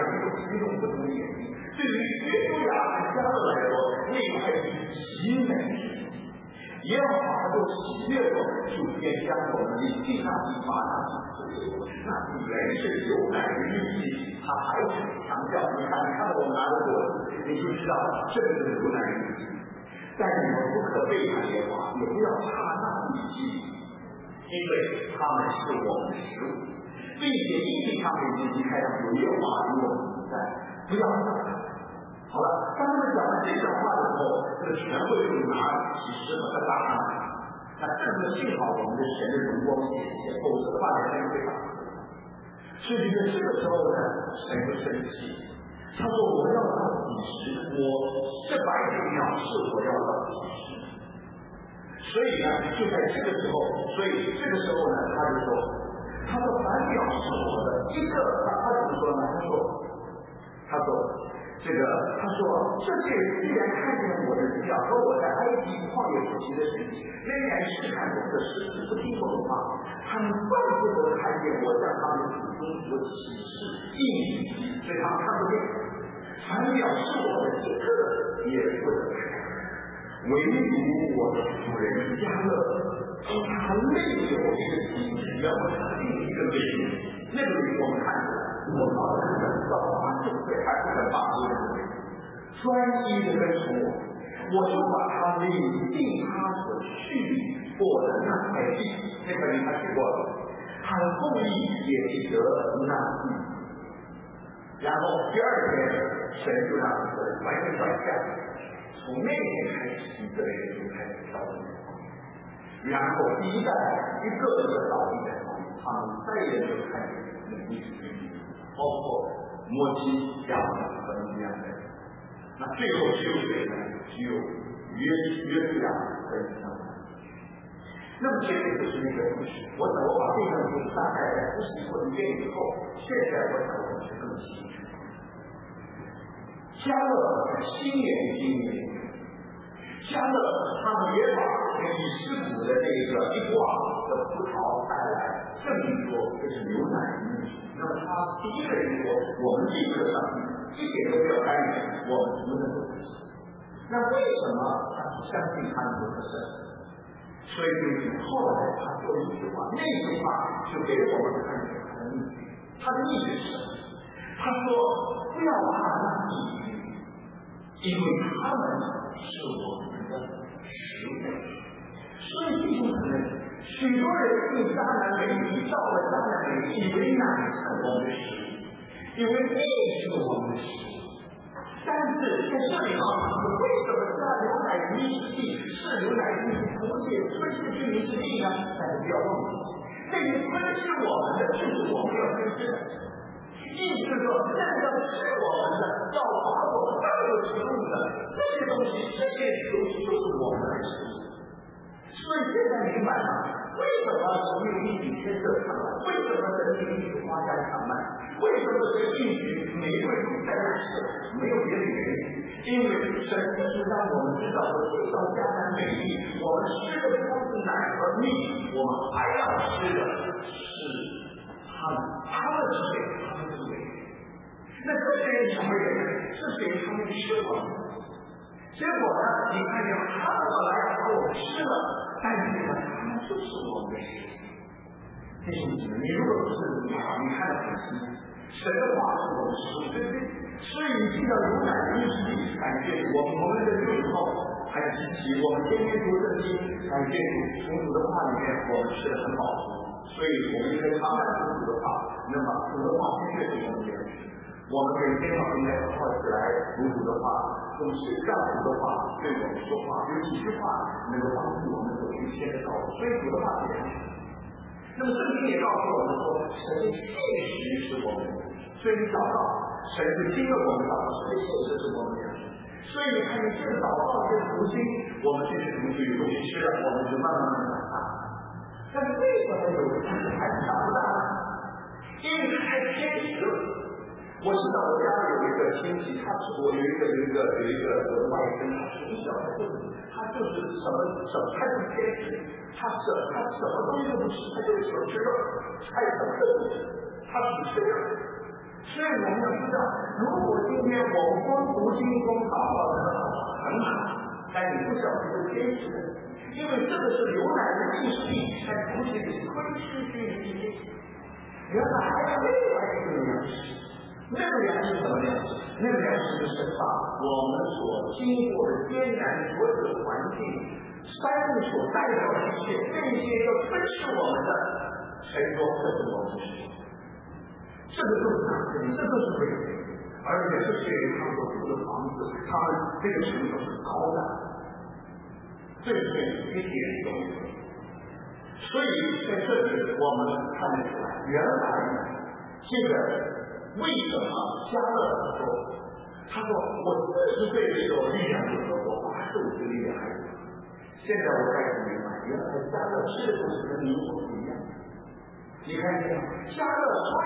2种不同的眼睛。对于约书亚和迦勒来说，那块是极美的。 耶和华就喜悦我们，主便将我们领进那地，把那地赐给我们。那地原是牛奶的孕地，他还是强调，你看到我们拿的果子，你就知道这是牛奶孕地。但你们不可背叛耶和华，也不要怕那地基，因为他们是我们的食物，并且因为他们已经离开了有耶和华与我们同在，不要怕。好了，当他们讲完这段话的时候，这个全会就拿起石头和打上来。那正是幸好我们的神的荣光显现，否则的话人就会打。所以在这个时候呢，神就生气，他说我要到几时，这百姓藐视我要到几时。所以呢，就在这个时候，呢，他说凡藐视我的一个，他怎么说呢？他说这些既然看见我的荣耀和我在埃及旷野所行的事情，仍然试探我的事情，不听我的话，他们万不得看见我向他们祖宗所启示应许，所以他们看不见。凡藐视我的一个也不得看，唯独我的主人加勒，他内有一个金子，原本是另一个灵，那个灵我们看过。我老是想到80岁还不肯把握的人，专一的跟从我就把他领进他所去过的那块地，那块地他去过了，他的后裔也得那地。然后第二天，神就让完全转向，从那天开始，以色列人就开始烧人。然后第一代一个个倒地在旁边，他们再也没有看见那历史记录。包括摩西、亚伯和这样的，那最后只有谁呢？只有约书亚跟他们。那么这个就是那个故事。我把这段故事大概在复习过一遍以后，现在我想我们是更清楚。加勒新年今年，加勒他们也把以斯卜的这个一挂的葡萄带来，证明说这是牛奶的意思。那么他第一个人说，我们立刻上去，一点都没有干预，我们无能为力。那为什么他不相信他们的神？所以后来他说了一句话，那句话就给我们看出他的秘诀。他的秘诀是什么？他说不要怕那地狱，因为他们是我们的食物。所以弟兄姊妹，许多人对迦南美地到了迦南美地，以为奶是我们的食物，以为蜜是我们的食物。但是在这里啊，为什么这牛奶蜜地是牛奶蜜地，而且村是居民之地呢？大家不要忘记，那些村是我们的，就是我们要分吃的。意思是说，现在要吃我们的，要把我们当作食物的这些东西，这些就是我们的食物。所以现在明白了，为什么神命应许天色长满？为什么神命应许花香长满？为什么神应许玫瑰树在那时没有别的原因？因为神就是让我们知道，进到迦南美地，我们吃的不是奶和蜜，我们还要吃的是他们是谁？他们是谁？那这些人成为人是谁？他们吃了。结果呢？你看见他们来把我们吃了，但是呢，他们就是我们的食物。弟兄姊妹，你如果不是你看得很清，神的话是我们食物，对不对？所以你进到牛奶的意识里，感觉我们的肉后还有激起，我们天天读圣经，感觉从主的话里面我们吃的很饱足，所以我们跟他们读主的话，那么主的话的确是我们的吃。我们每天应该好起来读主的话，用让主的话对我们说话，有几句话能够帮助我们走出天的道路，所以主的话是安全。那么圣经也告诉我们说，神的现实是我们的，所以你找到神是听了我们祷告，神的现实是我们的。所以你看，你这个祷告跟读经，我们这些同学有东西吃了，我们就慢慢长大。但是为什么有的孩子长不大呢？因为他太偏执了。我知道我家里有一个亲戚，我有一个外甥，从小他就是什么他是偏执，他什么东西都不吃，他就是喜欢吃肉，菜什么都不吃，他只吃肉。所以我们要知道，如果今天我们光读经光祷告很好，但你不晓得这个偏执， 因为这个是牛奶的历史才同时是昆士居民之间。原来还有另外一个粮食，那个粮食什么粮食？那个粮食就是把我们所经过的艰难所有的环境，山路所带到的一切，那些要吞噬我们的，全都这是我们的事。这个都是哪里？这都是为了，而且这些他们所住的房子，他们这个城都是高的，这些一点都没有。所以在这里我们看得出来，原来这个为什么加勒说，他说我40岁的时候力量有了，我80岁力量还有。现在我开始明白，原来加勒吃的东西跟你我不一样。你看见吗？加勒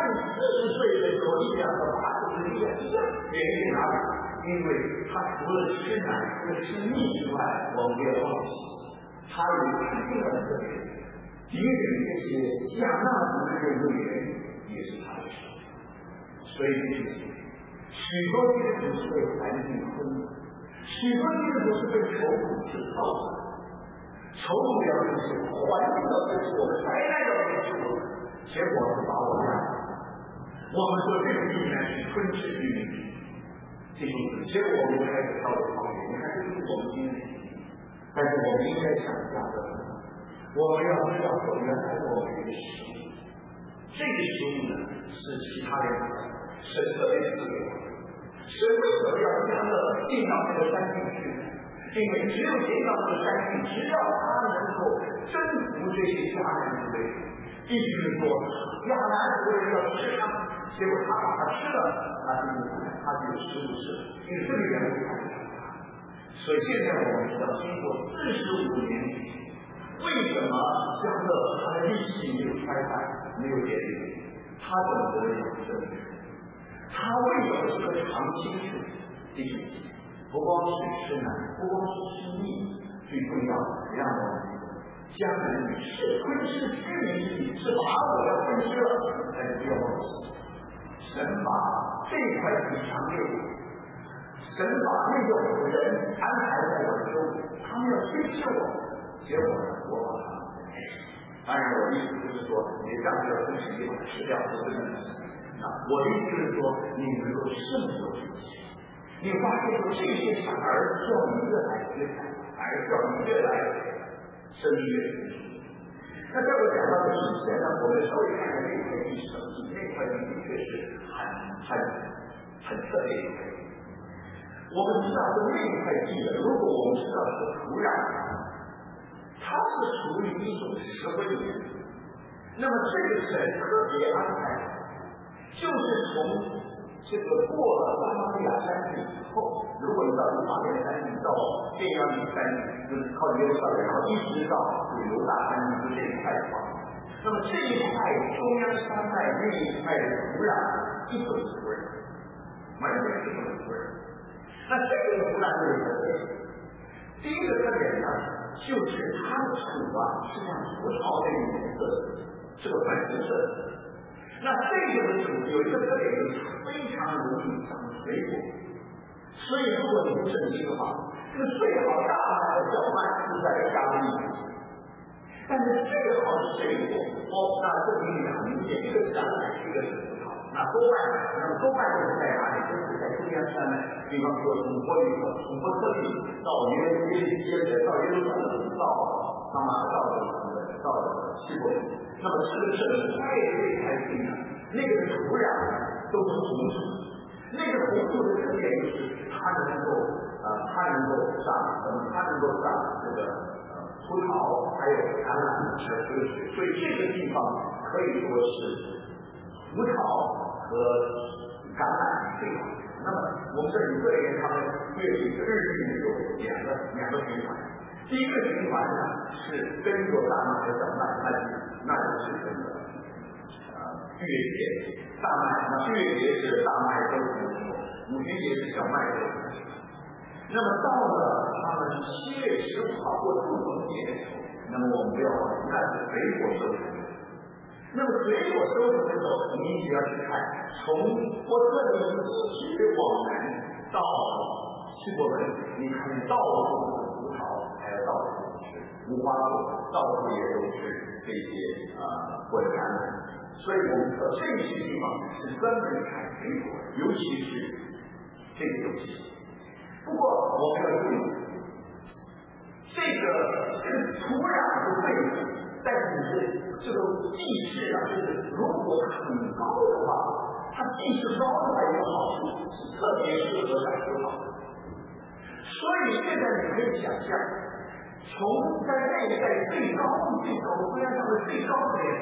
40岁的时候力量和80岁力量一样，原因在哪里？因为他除了吃奶和吃蜜之外，我们不要忘记，他有一定的特点。因为这些亚纳族的幼儿园也是他的事，所以这些许多基督徒是被环境困住，许多基督徒是被仇苦刺透的。仇苦要就是环境要对我们，灾难要对我们，结果是把我们我们说这个地呢是吞噬居民，这就是结果我们开始到了方面，你看这是我们今天，但是我们应该想家的。我们要知道说，原来我们的食物，这个食物呢是其他人神特别赐给我们。神为什么要将乐进到这个山境去呢？因为只有进到这个山境，只要他能够征服这些迦南之辈，意思是说亚南族人要吃他，结果他把它吃了，他就有食物吃，因为这个人不看上他。所以现在我们知道，经过45年。为什么加勒他的力气没有衰败，没有减弱？他怎么得有生命？他为什么是个长青树？第一，不光是吃奶，不光是吃蜜，最重要的让我们将来是吞噬居民之地，是把我要吞噬了，但是不要忘记，神把这块地强烈，神把那个人安排在我的周围，他们要推卸我。结果呢，我把它当然我的意思不是说你这样就要从地方吃掉，不是那么啊。我的意思是说，你能够胜过这些。你发现说这些反而叫你越来越惨，而叫你越来生越清楚。那在我讲到的之前呢，我们稍微看看那块地是什么地，那块地的确是很特别的。我们知道说那块地，如果我们知道是土壤。它是属于一种石灰岩，那么这个神特别安排，就是从这个过了撒玛利亚山地以后，如果你到以法莲山地，到便雅悯山地，就是靠耶路撒冷，然后一直到犹大山地，就这一块的话，那么这一块中央山脉那一块的土壤一种土壤，完全是一种土壤。那这个土壤有什么特点？第一个特点呢？就是它的土啊是像葡萄的颜色，是个粉红色。那这个的土有一个特点，就是非常容易长水果。所以如果你不省心的话，这个最好大麦和小麦是在家里，但是最好的水果，那这里两个明显，一个是橄榄，一个是葡萄。那多半，那么多半是在哪里？就是在中央山脉，比方说从波特利到耶路撒冷，到撒马到希伯来，那么这个整块这块地呢，那个土壤都是红土，那个红土的特点就是它能够长这个葡萄，还有橄榄和水，所以这个地方可以说是葡萄和橄榄最好。那么我们这以色列人他们月历日历有两个循环，第一个循环呢是跟着大麦和小麦，那就是这个月节大麦，那月节是大麦的五旬节是小麦的。那么到了他们7月15号过祝棚节的时候，那么我们不要忘记那是水果收成。那么水果收成的时候，你只要去看，从波特利一直往南到西伯伦，你看到处葡萄，还有到处是无花果，到处也都是这些果橄榄。所以我们说这些地方是专门产水果，尤其是这个东西。不过我们要注意，这个土壤是废物，但是这个地势啊，就是如果很高的话，它地势高的话有好处，是特别适合长葡萄。所以现在你可以想象，从在那一带最高中央上的最高点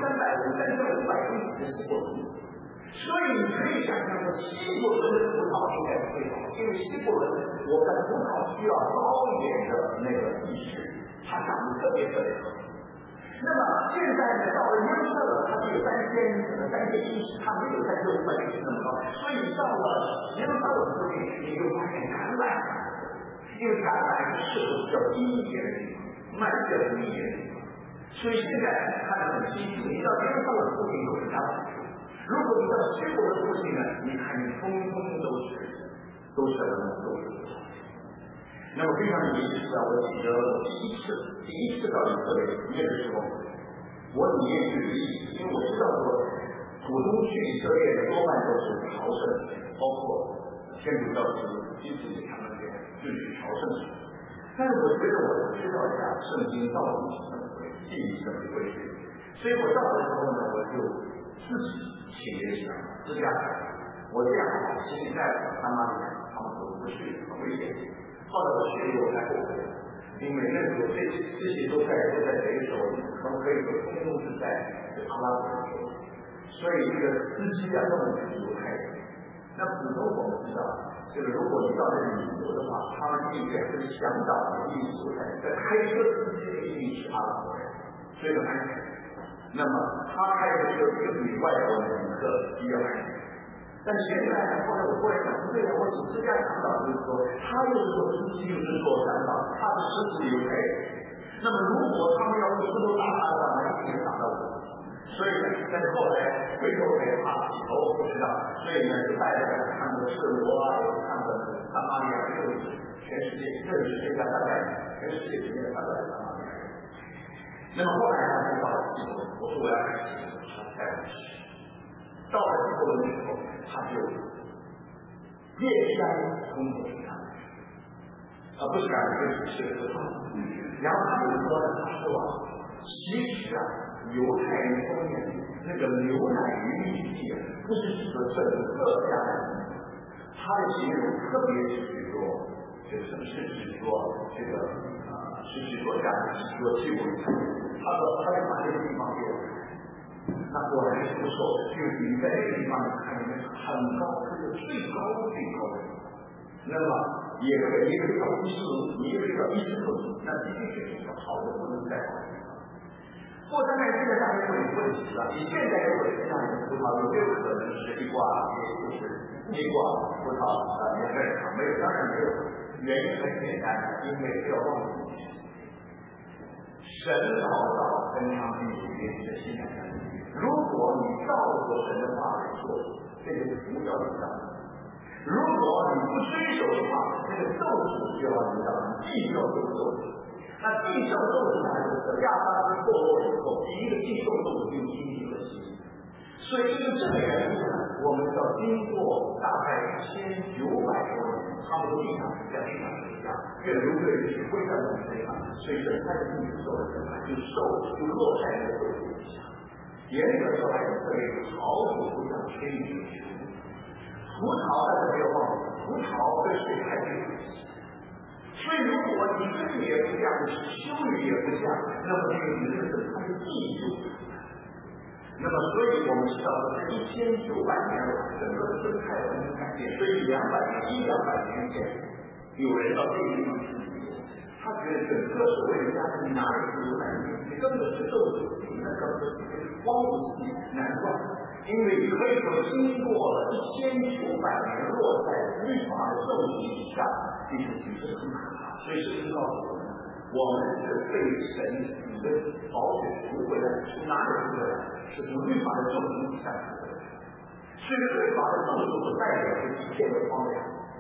3500公里的西伯伦，所以你可以想象说，西伯伦的葡萄应该是最好，因为西伯伦我们的葡萄需要高原的那个地势，它长得特别好。那么现在呢，到了耶路撒冷，它只有3100，它没有3500那么高，所以到了耶路撒冷附近，你就发现橄榄，因为橄榄是适合比较低一点的地方，卖比较低一点的地方，所以现在看得很清楚，你到耶路撒冷附近都是橄榄树。如果你到西伯伦附近呢，你看你通都是什么？都是葡萄。那么非常有意思啊！我记得我第一次到以色列那个时候，我里面举例，因为我知道说，普通去以色列的多半都是朝圣，包括天主教徒、基督教他们就是朝圣去。但是我觉得我知道一下圣经到底是怎么回事，意义是怎么回事，所以我到的时候呢，我就自己请人想私家我这样现在他妈的他们都不去，很危险。后来我去了，我才后悔，因为那时候这些都在谁手里？可以说通通是在阿拉伯手里。所以这个司机啊，根本就是犹太人。那普通我们知道，这个如果你到那里旅游的话，他们地点这个向导的犹太人，在开车司机的一定是阿拉伯人，所以很安全。那么他开的车就比外国的旅客比较安全。但现在呢，后来我过来想，不对啊，我只是这样想到，就是说，他又是做司机，又是做向导，他是师傅犹太人。那么如果他们要是石头打他的话，一定打到我。所以呢，但是后来回头才怕起头不知道，所以呢，就带着看的赤裸啊，看的撒玛利亚，就是全世界，这是现在大概全世界里面大概撒玛利亚人。那么后来呢，就到了西伯伦，我说我要看西伯伦，他带我去。到了西伯伦的时候，他就越山通过去看，不是就是葡萄。然后他就说呢，他说啊，其实啊，犹太人方面那个牛奶与蜜剂啊，不是指的整个家庭，他的形容特别是指说，就是指说这个是指说家庭，是说西伯伦。他说他就把这个地方给我看。那果然是不错，就是你在这个地方看见很高，是最高的。那么也可以到14，你也可以到14，那的确是一个好的不能再好的地方。不过当然现在大家会有问题了，你现在如果是这样的葡萄，有没有可能是一挂，也就是一挂葡萄两个人尝？没有，当然没有。原因很简单，因为不要忘记神老早跟他们有联系的信仰。如果你照着神的话来做，这个是不要领导；如果你不遵守的话，这个咒诅就要领导，地受这个咒诅。那地受咒诅呢，就是亚当斯堕落以后，第一个地受咒诅就是经济和心。所以因为这个原因呢，我们要经过大概1900多年，他们的地上是这样，地上是这样，越流越去挥散在身上，所以人他的地受的人就落在这个咒诅底下。严格说来，以色列好土不像吹牛去，葡萄大家不要忘了，葡萄跟水太对不起。所以如果你根也不像，修女也不像，那么这个理论是它的地就不一样。那么所以我们知道，在1900年整个生态环境改变，所以200年前，有人到这个地方去旅游，他觉得整个所谓的家庭哪里是牛奶蜜，根本是咒诅，那根本是荒芜期，难怪，因为可以说经过了1900年落在律法的咒诅以下，这是其实很可怕。所以是告诉我们，我们是被神的宝血赎回来，从哪里赎回来？是从律法的咒诅以下赎回来。所以律法的咒诅所代表是一切的荒凉。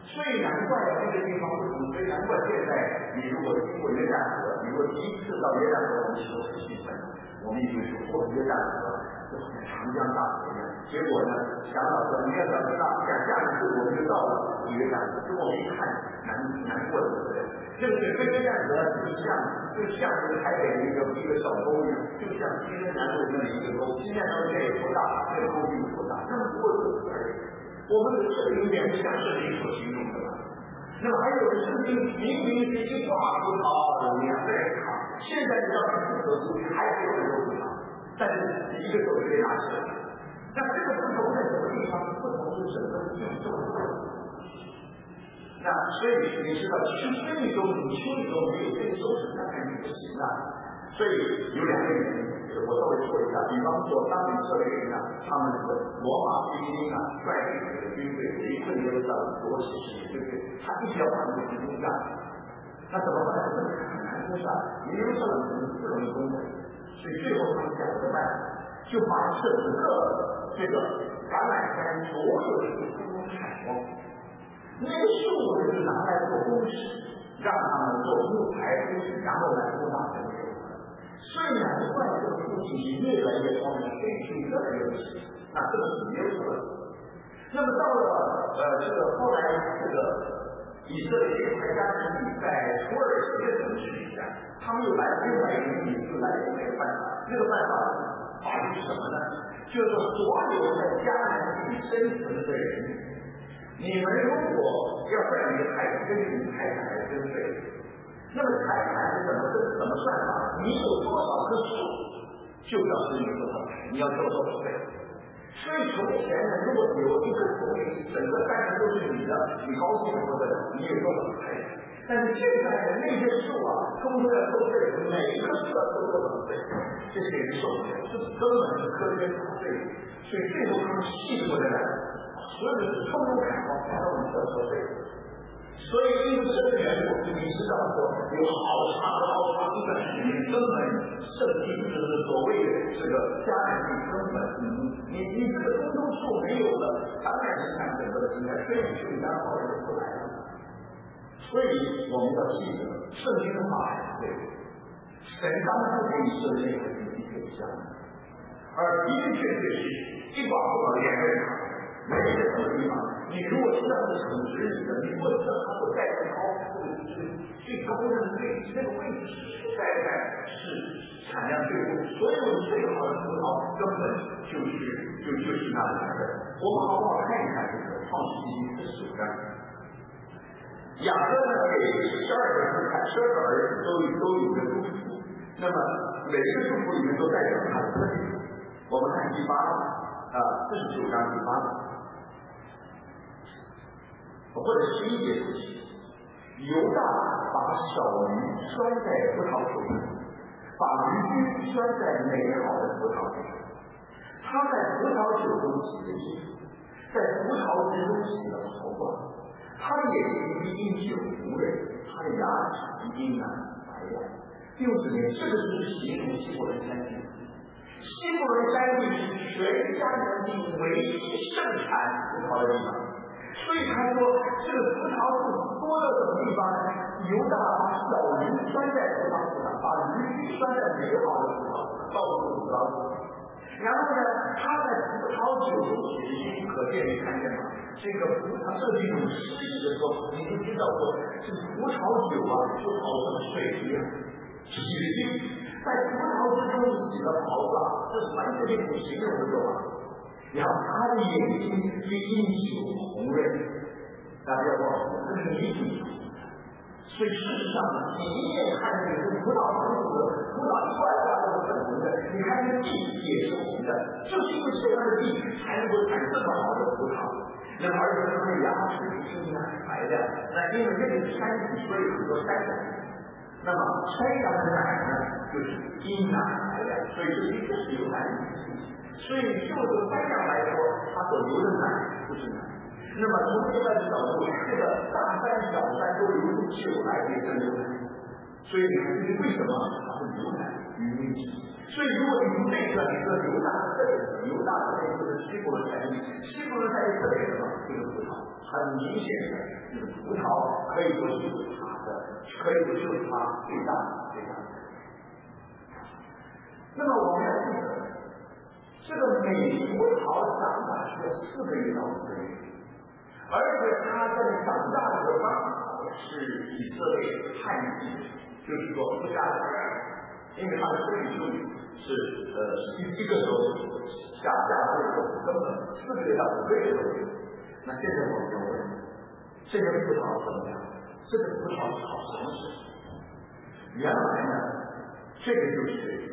所以难怪这个地方不同，所以难怪现在你如果经过约旦河，你如果第一次到约旦河，我们其实很兴奋，我们已经是过了约旦河，就好像长江大河一样。结果呢，想到说你要想知道下一次我们就到了约旦河，结果我们一看难过的不得了。这个约旦河就像这个台北的一个小沟一样，就像金山南路那么一个沟，金山南路这也不大，这个沟并不大，那么过去而已。我们的这个有点不像圣经所形容的了。那么还有圣经明明是一挂葡萄2袋糖，现在你要是不可出去，还有很多葡萄，但是一个手就被拿起来了。那这个不同在什么地方？不同是整个宇宙。那所以你知道，其实生命中你修理中没有这个收拾，那肯定不行啊。所以有2个原因，我稍微说一下。比方说，当以色列人他们的罗马兵丁率领这个军队围困耶路撒冷多时期，对不对？他一定要把那个兵攻占，那怎么办？这个很难攻占，耶路撒冷不容易攻的。所以最后他们想了个办法，就把整个这个橄榄山所有的树通通砍光，那个树就是拿来做工事，让他们做木材工事，然后来攻打这个城。所以难怪这个父亲越来越方便，可以去越来越不行。那这个是没有错的。那么到了这个后来这个以色列国家人民在土耳其的统治底下，他们又来了另外一个名字，来了一个办法。这个办法是什么呢？就是所有在迦南地生存的人，你们如果要在你的太太跟你太太来征税，那么财产是怎么算法？你有多少棵树，就表示你有多少钱，你要交多少税。所以从前呢，如果有一个丛林，整个山上都是你的，你高兴不得了，你有多少财产？但是现在的那些树通通要收税，每一棵树要收多少税？这是人受不了，这根本是科学杂税。所以最后他们气不得了，所有的通通砍光，然后我们要收税。所以因为这个缘故，你知道说有好长一段时间，根本圣地就是所谓的这个迦南地根本，你这个公众数没有了，当然影响整个的经济，所以去年好人不来了。所以我们要记得，圣经的话是对的，神当初给以色列人的确相同，而的确是一寡不能2个人扛。没有什么地方，你如果知道是处置你的，你或者他所在的高，最高的那个位置实在是产量最多，所有最好的葡萄根本就是那里来的。我们好不好看一看这个创世纪49章？雅各呢给12个人看，12个儿子都有一个祝福，那么每一个祝福里面都代表他的特点。我们看第849章第8或者11节书记，犹大把小鱼拴在葡萄树上，把驴驹拴在美好的葡萄树上。他在葡萄酒中洗了衣服，在葡萄汁中洗了头发。他的眼睛必因酒红润，他的牙齿必因白亮。弟兄姊妹，这个是形容希伯伦山地。希伯伦山地是全迦南地唯一盛产葡萄的地方。所以他说，这个葡萄树多到什么地方呢？犹大把小驴拴在葡萄树上，把驴驹拴在美好的葡萄树上，到处葡萄树。然后呢，他在葡萄酒中洗的衣服，可见你看见吗？这个葡萄这是一种诗意的说，你就知道说，这葡萄酒就好像水一样，洗的衣服，在葡萄之中洗了袍子，这是完全一种形容的说法。然后他的眼睛必因酒红润，大家要告诉我，这是你记住。所以事实上，你一眼看这个葡萄成熟的，葡萄一块块都是粉红的，你看这个地也是红的，就是因为这样的地才能够产这么好的葡萄。那么而且它的牙齿是阴蓝白的，那因为这个山体，所以很多山羊。那么山羊的奶呢，就是阴蓝白的，所以这的确是有奶的。所以就这山羊来说，它所流的奶不是奶。那么从这个角度，这个大山小山都流出酒来变成牛奶。所以你看，这是为什么它是牛奶与蜜汁。所以如果你从这个你说犹大的特点是犹大的特点就是希伯伦山地，希伯伦山地特别什么？这个葡萄很很明显的，这个葡萄可以说就是它最大的。那么我们要记得，这个美葡萄长大需要4个月到5个月，而且它在长大的时候刚好是以色列旱季，就是说不下雨，因为它的水路是一个时候下根本4个月到5个月都有。那现在我们就问，这个葡萄怎么样？这个葡萄好什么事？原来呢，这个就是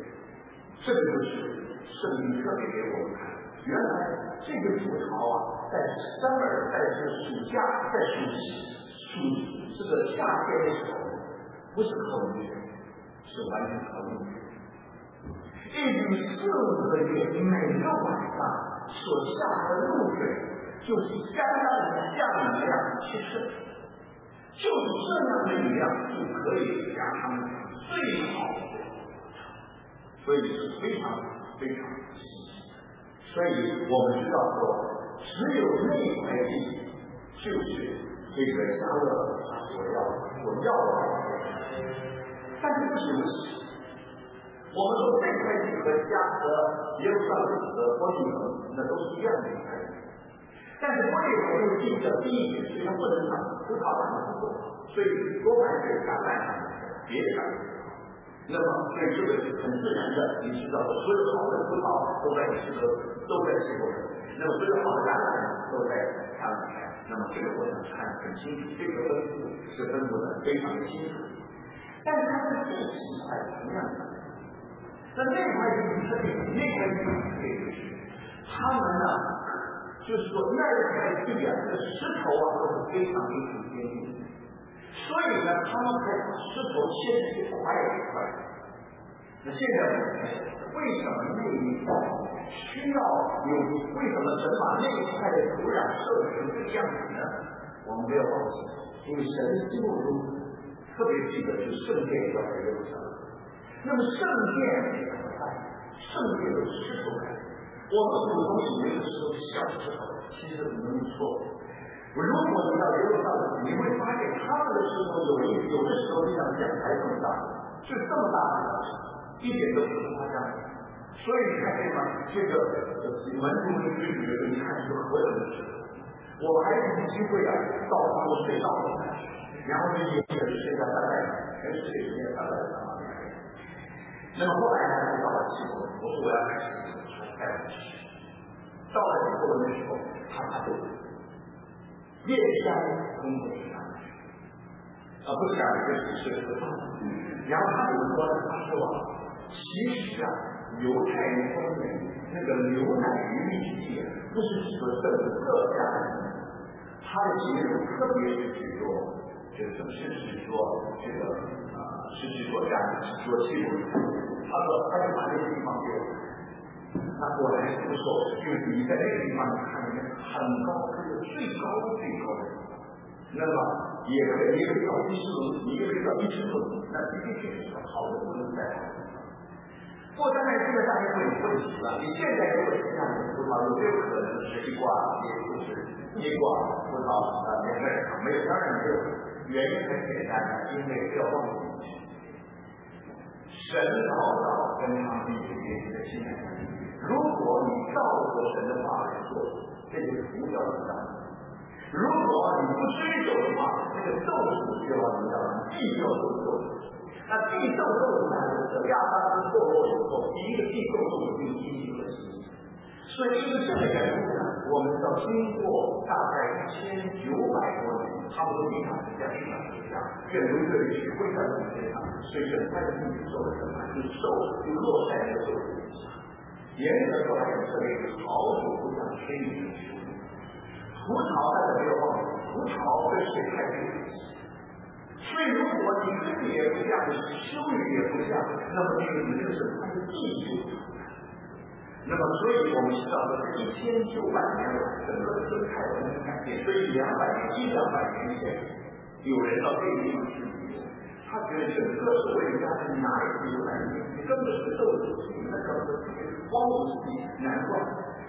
圣经特别给我们看，原来这个葡萄啊，在暑假，在这个夏天的时候，不是口水，是完全口水。一直4、5个月，每个晚上所下的露水，就是相当于降雨量7次，就是这样的雨量就可以让他们最好的。所以是非常非常稀奇的，所以我们知道说，只有那块地就是这个夏勒他所要的。但是不是如此，我们说这块地和耶路撒冷和伯利恒那都是一样的一块地，但是伯利恒这个地的第一点是它不能长葡萄长得不够好，所以多半是橄榄上的，别的上的。那么，所以这个是很自然的，你知道，所有好的葡萄都在气候，那么所有好的橄榄都在它里面。那么这个我想看得很清楚，这个分布是分布的非常的清楚。但是它的地形块同样的，那块地是那块地是他们呢，就是说那块地啊，这个石头啊都是非常非常坚硬。所以呢，他们可以把石头切成一块一块。那现在为什么那一块需要为什么神把那一块的土壤设成这个样子呢？我们不要忘记，因为神的心目中特别是一个是圣殿要在耶路撒冷。那么圣殿怎么办？圣殿有石头感，我们普通以为的是小石头，其实没有错。如果你到耶路撒冷，你会发现他们的石头有的时候就像讲台这么大，是这么大的，一点都不夸张。所以你看这个门徒们对比的，你看这个何等的石头。我还有机会啊，到他们隧道里面去，然后这些是现在大概全世界里面大概那么后来呢，到了气候，我说我要开始带回去。到了以后的时候，他就夜间工作去上去，不是讲这只是个道理。然后他有说呢，他说其实啊，犹太人中间那个牛奶与蜜体不是指的整个家庭，他的形容特别是指说，是说这个是指说家庭，是说气候。他说他就把这个地方给我看。那果然是不错，就是你在那个地方看见很高，是最高的地方，那么也可以到10层，你也可以到10层，那的确是好的不能再好。不过当然这个大家会有问题了，你现在如果是这样的葡萄，有没有可能是一挂，也就是一挂葡萄两个人没有？当然没有，原因很简单的，因为不要忘记神老早跟他们有联系的信仰。如果你照着神的话来做，这就是胡搅蛮缠；如果你不遵守的话，这个咒诅就要领导你必要受咒诅。那必受咒诅呢？亚当堕落以后，第一个必受咒诅就是第一个心。所以因为这个缘故呢，我们要经过大概1900多年，差不多影响是这样，越流越去归在我们身上，所以很快的地受了审判，就落在这个咒诅底下。严格说来，以色列是好久不想吃你的食物。葡萄大家不要忘了，葡萄跟水太对不起。所以如果你根也不下，修育也不下，那么这个你就是它的地就出来。那么所以我们知道的是1900年来整个的生态完全改变，所以200年前有人到这个地方去旅游，他觉得整个所谓的家庭哪里有来源，根本是受苦，那根本是荒芜之地，难怪。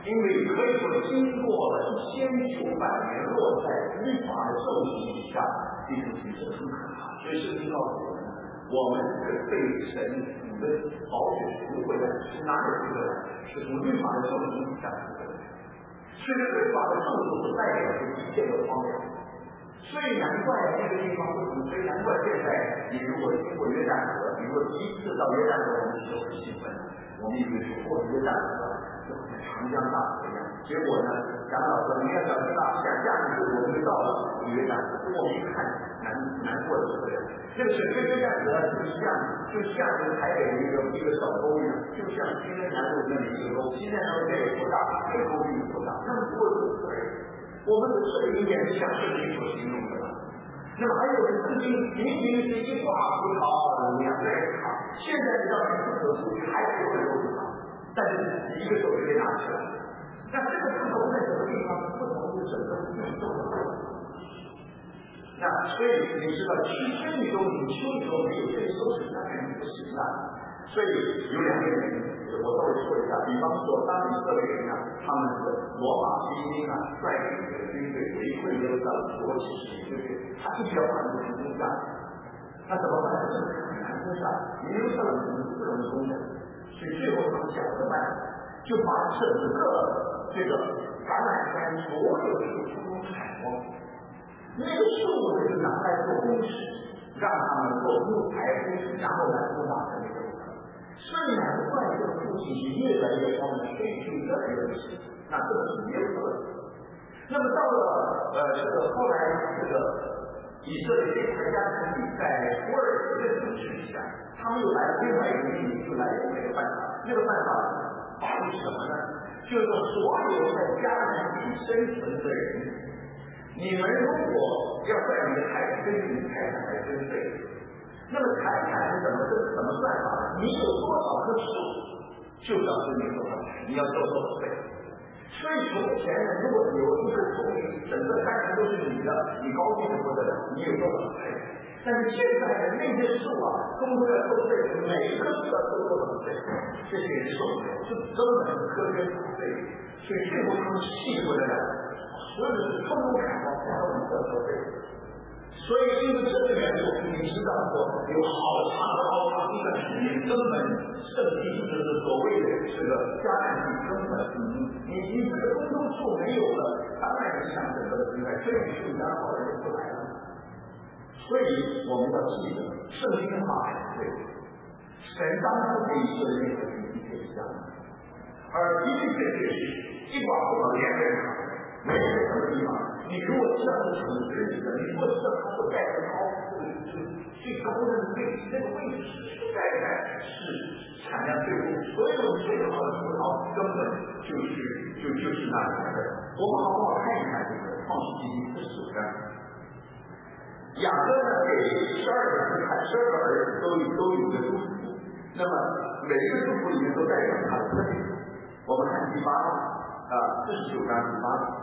因为可以说经过了1900年落在律法的受洗以下，这种形式很可怕。所以圣经告诉我们，我们是被神主的宝血赎回来，是哪里赎回来？是从律法的受洗以下赎回来。所以律法的受洗所代表的一切的荒凉。所以难怪这个地方不同，所以难怪现在你如果经过约旦河，你如果第一次到约旦河，我们就很兴奋，我们以为说过约旦河就好像长江大河一样。结果呢，想老师你要想知道想下一次我们就到了约旦河，我们一看难过的不得了。这个水约旦河就像这个台北的一个小沟一样，就像今天南路那里一个沟，今天南路这个不大，这个沟比不大，那么多的水。我们的水也是像圣经所形容的吧。那么还有圣经明明是一挂葡萄2袋糖，现在你到不可出去还有很多葡萄，但是一个手就被拿起来。那这个不同在什么地方？不同是整个宇宙的。那所以你知道，其实宇宙里、秋宇宙没有这些都是那样不行的。所以有2个原因，我稍微说一下。比方说，当以色列人呢，他们是罗马兵丁啊率领这个军队围困耶路撒冷国际对不对？他必须要把这个攻下。那怎么办？这个很难攻下，耶路撒冷不容易攻下。所以最后他们想了个办法，就把整个这个橄榄山所有的树通通采光，那个树就是拿来做工事，让他们做木材工事，然后来攻打这个。所以难怪这个父亲越来越高呢，所以就越来越不行。那这个是没有问题。那么到了这个后来这个以色列国家城里在土耳其的支持下，他们又来了另外一个命令，就来了那个办法。那个办法法律什么呢？就是说所有在迦南地生存的人，你们如果要在你的财产跟你的财产来征税。那么财产是怎么算法呢？你有多少棵树，就表示你多少钱，你要交多少税。所以从前呢，如果有一个丛林，整个山都是你的，你高兴的不得了，你有多少税？但是现在的那些树啊，通通要收税，每一棵树要收多少税？这些人受不了，就根本是科学不对，所以最后他们气不得了，所有的是通通砍光，然后你要收税。所以因为这个缘故，你知道说有好长一段时间，根本圣经就是所谓的这个迦南地根本你这个公众数没有了，当然影响整个的生态，所以树干好的就不来了。所以我们要记得，圣经的话是对的，神当初给以色列人的确是这样的，而的确是一寡不能2个人好，没有什么地方。你如果知道是什么对的，你如果知道它所盖的高，最高的位置，那个位置是盖是产量最多，所有最好的葡萄根本就是那里来的。我们好不好看一看这个创世纪第49章？雅各呢给12个儿子都有一个祝福，那么每一个祝福里面都代表他的特点。我们看第849章第8节。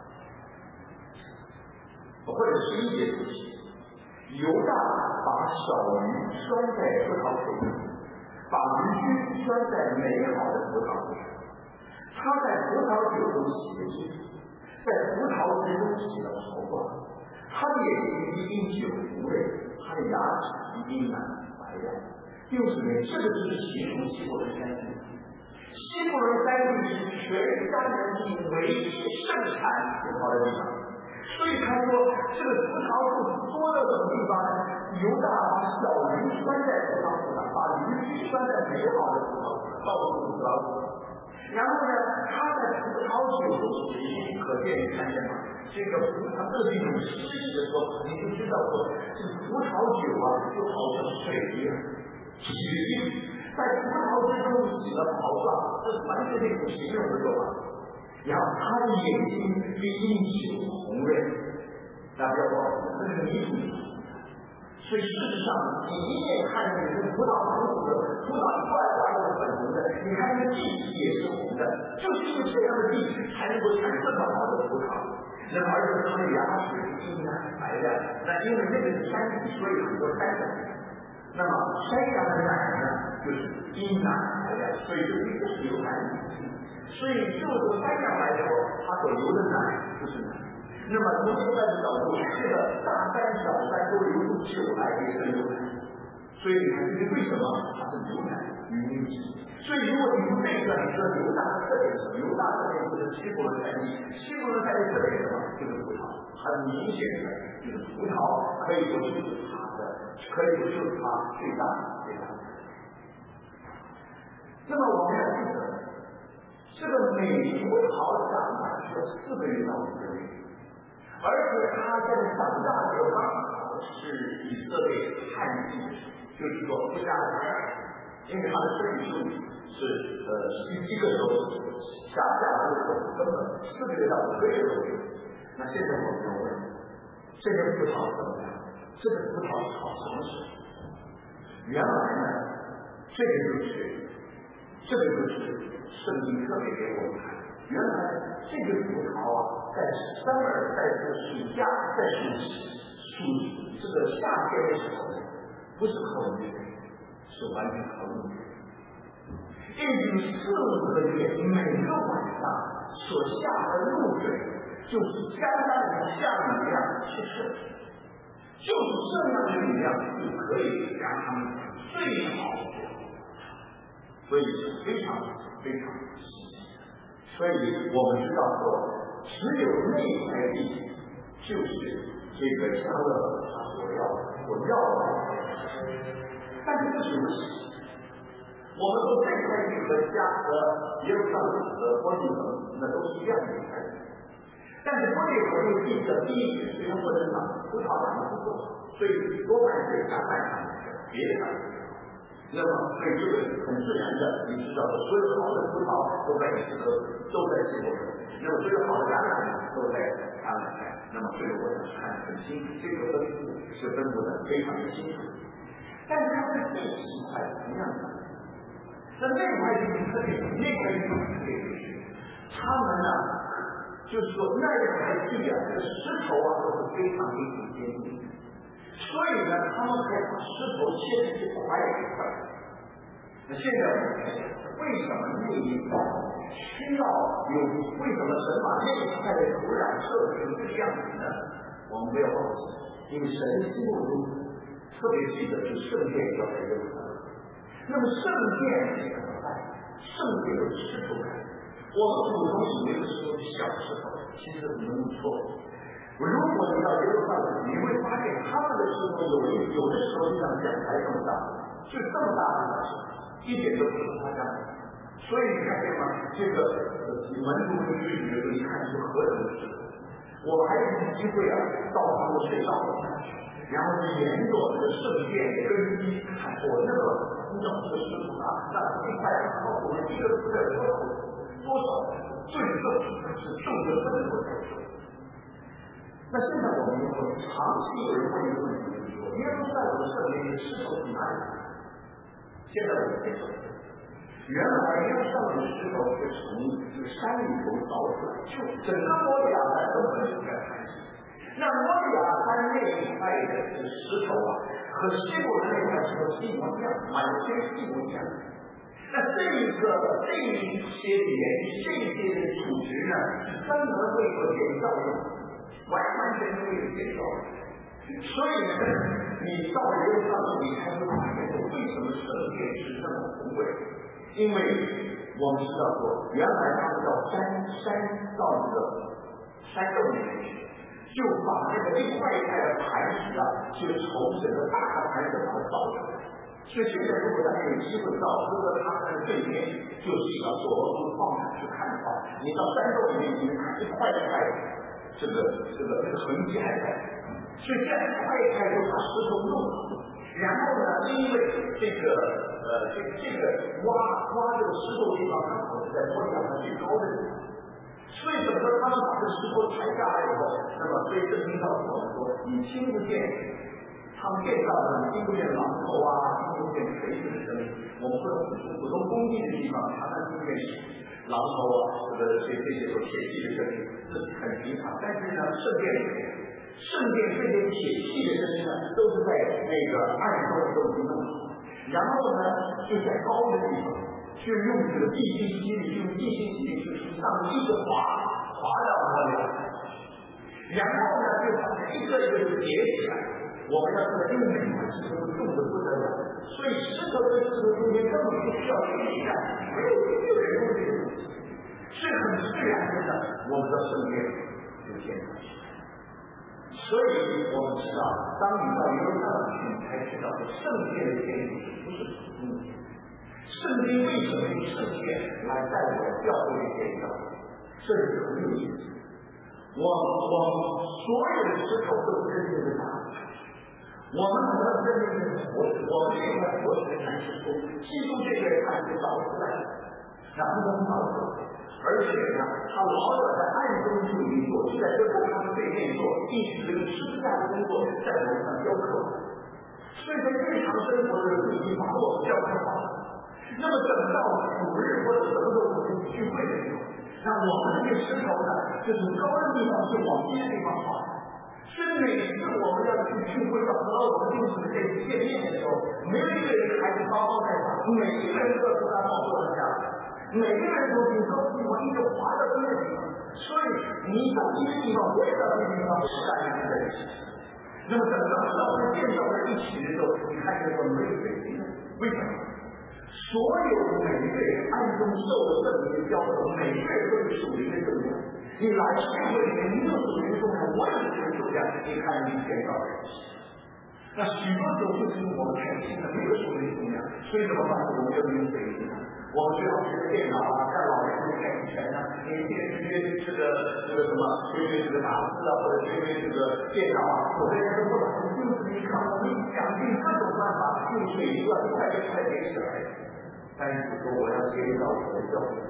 或者11节主题，犹大把小鱼拴在葡萄树上，把驴驹拴在美好的葡萄树上。他在葡萄酒中洗了酒，在葡萄汁中洗了袍冠。他的眼睛一定酒红润，他的牙齿一定白亮。6节这个就是形容西伯伦山地。西伯伦山地是全迦南地唯一盛产葡萄的地方。所以他说，这个葡萄树多到什么地方呢？犹大把小驴拴在葡萄树上，把驴驹拴在美好的葡萄树上，到处葡萄树。然后呢，他在葡萄酒中洗，可见你看见吗？这个葡萄这是一种诗意的说，你就知道说，这个葡萄酒啊，就好像水一样，洗净，在葡萄之中洗了袍冠，这是完全是一种形容的说法。然后他的眼睛比因酒红润，大家不要忘了，这是泥土。所以事实上，你一眼看见这葡萄红红的，葡萄一块块都是粉红的，你看这地也是红的，就是因为这样的地才能够产生这么好的葡萄。那么而且它的牙齿应该白的，那因为那个是山地，所以很多山羊。那么山羊的奶呢， 就是阴南来的，所以这一个是流奶的。所以就这个3样来说，它所流的奶就是奶。那么从现在的角度，这个大山小山都流出酒来也是流奶。所以你看，这是为什么它是牛奶与牛脂？所以如果你从这个你说牛大的特点是什么？牛大的特点就是西伯伦菜地，西伯伦菜地特点是什么？就是葡萄，很明显的就是葡萄可以说就是它的，可以说就是它最大的。那么我们要记得，这个美葡萄长大需要4个月到5个月，而且它在长大的时候刚好是以色列旱季的时候。就是说不加太阳，因为它的生理数是一个时候下的时候根本4个月到5个月左右。那现在我们就问，这个葡萄怎么样？这个葡萄好什么时候？原来呢，这个就是圣经特别给我们看。原来这个葡萄啊，在summer，在这个暑假，在这个夏天的时候，不是靠雨水，是完全靠露水。因为4个月每个晚上所下的露水，就是相当于像雨一样稀释，就是这样的雨量就可以让他们最好的，所以是非常非常稀奇。所以我们知道说，只有那块地就是这个加勒他所要的。但是这是什么事？我们说这块地和耶路撒冷和伯利恒那都是一样的块地，但是伯利恒这个地的第一点虽然不能长，葡萄长得不够，所以多半是橄榄长的，别的长得那么所以这个很自然的，你知道所有好的葡萄都在都在西伯伦，那么所有好的橄榄都在橄榄山。那么这个我想看得很清楚，这个分布是分布的非常的清楚。但是它的地形块同样的，那块地特点，那块地特点就是他们呢，就是说那块地啊，这个石头啊都是非常非常坚硬，所以呢，他们可以把石头切成一块一块。那现在我们看，为什么那一块需要有？为什么神把那一块的土壤设成这个样子呢？我们不要忘记，因为神心目中特别记得是圣殿要在耶路撒冷。那么圣殿是怎么办？圣殿有石头感，我们普通以为的是小石头，其实是弄错了。如果你到耶路撒冷，你会发现他们的石头有的时候就像讲台这么大，就这么大的石头，一点都不夸张。所以你看见吗？这个门徒们去旅游，一看是何等的石头。我还有机会啊，到他们隧道里去。然后是沿着这个圣殿根基看，我那个这个石头啊，那一块告诉我们一个字的多少最重是重的这么多才重。那现在我们说，长期有人问一个问题，就是说，耶路撒冷的圣殿的石头从哪里来？现在我们可以说，原来耶路撒冷的石头是从这个山里头凿出来，就整个摩利亚山根本就在山上。那摩利亚山那一块的这个石头啊，和西伯伦那块石头是一模一样，完全是一模一样。那这一些的组织呢，是专门为了建造用，完全是为了建造。所以呢，你到耶路撒冷，你才会发现为什么圣殿是这么宏伟。因为我们知道说，原来他们到到这个山洞里面去。就把那个一块一块的磐石啊，就从整个大的磐石把它造出来。所以现在如果大家有机会到这个塔的对面，就是一个左罗湖矿场去看的话，你到山洞里面，你看一块一块这个痕迹还在。所以这样一块一块就把石头弄好。然后呢，因为这个挖这个石头地方刚好是在摩利亚山最高的地方。所以等到他们把这石头抬下来以后，那么所以圣经告诉我们说，你听不见他们建造的，听不见榔头啊，听不见锤子的声音。我们说普通工地的地方，常常听见榔头啊，这些铁器的声音，这是很平常。但是呢，圣殿这些铁器的声音呢，都是在那个暗中都已经弄好。 然后呢就在高的地方就用这个地心吸力，用地心吸力就是上面一个滑到那里，然后呢就把它一个一个叠起来。我们要知道，因为每块石头都重的不得了，所以石头跟石头中间根本不需要去力量，没有人工这个东西，是很自然的，我们的圣殿就建造起来。所以我们知道，当你到耶路撒冷去，你才知道圣殿的建筑不是普通的建筑。圣经为什么用圣殿来代表教会的建造？这是很有意思的。我所有的石头都真正的打出来。我们很多真正的活石，我们这块活石的产石头，基督这个产石找出来的，然后能找出来。而且呢，他老早在暗中处理做，在这个他们对面做，一直这个十字架的工作在楼上雕刻。所以在日常生活的已经把我们雕刻好了。那么等到主日或者什么时候我们聚会的时候，那我们这个石头呢，就是高的地方就往低的地方跑。所以每次我们要去聚会的时候，我们就是在见面的时候，没有一个人还是高高在上，每一个人都要从他跑过来下来。每个人都从高地方一直滑到低的地方，所以你到低的地方，我也到低的地方，是大家在一起。那么等到教会建造在一起的时候，你看这个没有水平，为什么？所有每一个人暗中受了圣灵的教导，每一个人都是属灵的重量。你来聚会里面，你有属灵的重量，我有属灵的重量，你看你建造在一起。那许多时候就是我们太轻了，没有属灵的重量，所以怎么办？我们就用水平了。我们最好学个电脑啊，看老人的太极拳啊，你现在学这个什么，学这个打字啊，或者学这个电脑啊，有的人都不懂，就是你看我们想尽各种办法，用水一段快点起来。但是说我要建造我的教会，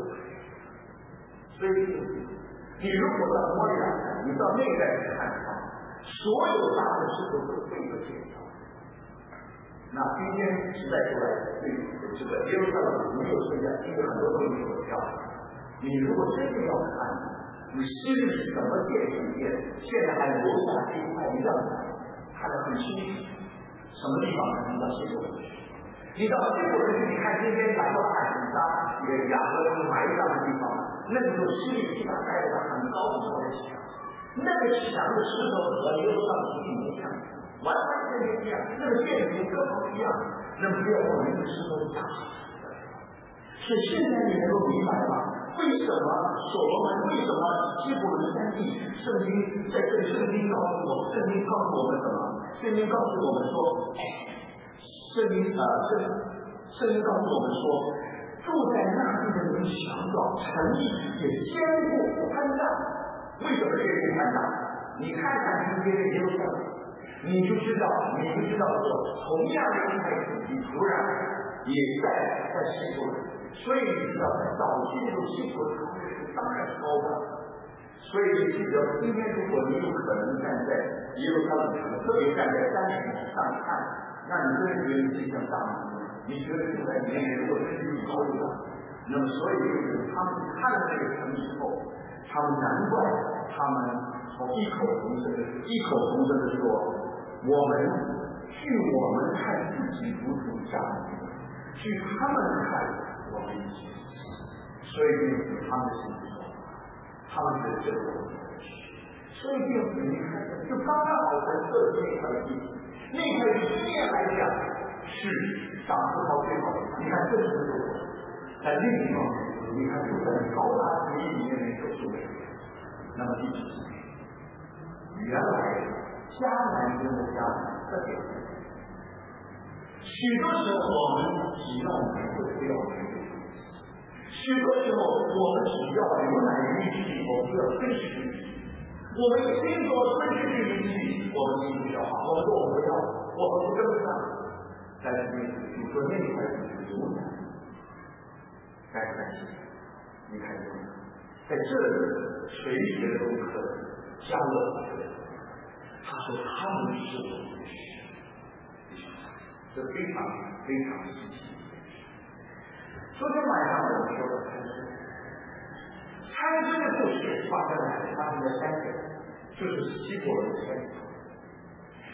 所以你如果到摩利亚，你到内在去看的话，所有大的事都是这个建造。那今天时代出来，对这个耶路撒冷没有剩下，因为很多东西都掉了。你如果真的要看，你心里怎么建圣殿，现在还留下这一块样子，看得很清楚。什么地方呢？你到西伯伦去。你到西伯伦去，你看今天来到海神沙，也雅各布埋葬的地方，那个时候西里地方盖了很高很高的墙，那个墙的石头和耶路撒冷一模一样。完全不一样，那个建筑根本不一样，那么只有我们的石头大。所以现在你能够明白吗？为什么所罗门，为什么西伯伦山地，圣经在这里，圣经告诉我们什么？圣经告诉我们说，圣经告诉我们说，住在那地的人强壮，城邑也坚固安大。为什么这个安大？你看看今天的耶路撒冷。你就知道说，同样的一块土地土壤也在西伯伦，所以你知道在早期的西伯伦当然是高的，所以你记得今天如果你有可能站在耶路撒冷城，特别站在山顶上看，那你真的觉得自己像大门，你觉得现在年人如果真是有高度的，那么所以他们看了这个城以后，他们难怪他们从异口同声的说，我们看自己如同下面，据他们看我们一起，所以就是他们的心说，他们觉得这个问题，所以就是你看，就刚刚好在设计那块地，那块地面来讲是长葡萄最好的，你看这是不是？在另一方面，你看就在高大主义里面那个数量，那么第几？原来迦南人的迦南特别多，许多时候我们只要能够不要这个，许多时候我们只要牛奶与鸡，我们不要真实的鸡。我们听说真实的鸡，我们听不了，我们说我们不要，我们不跟不上。但是你说那块是牛奶，该看清，你看见没？在这里谁学的功课？加勒他说他们是我们的学生，这非常非常稀奇。昨天晚上我们说的参孙的故事发生在山顶，就是西伯伦的山顶。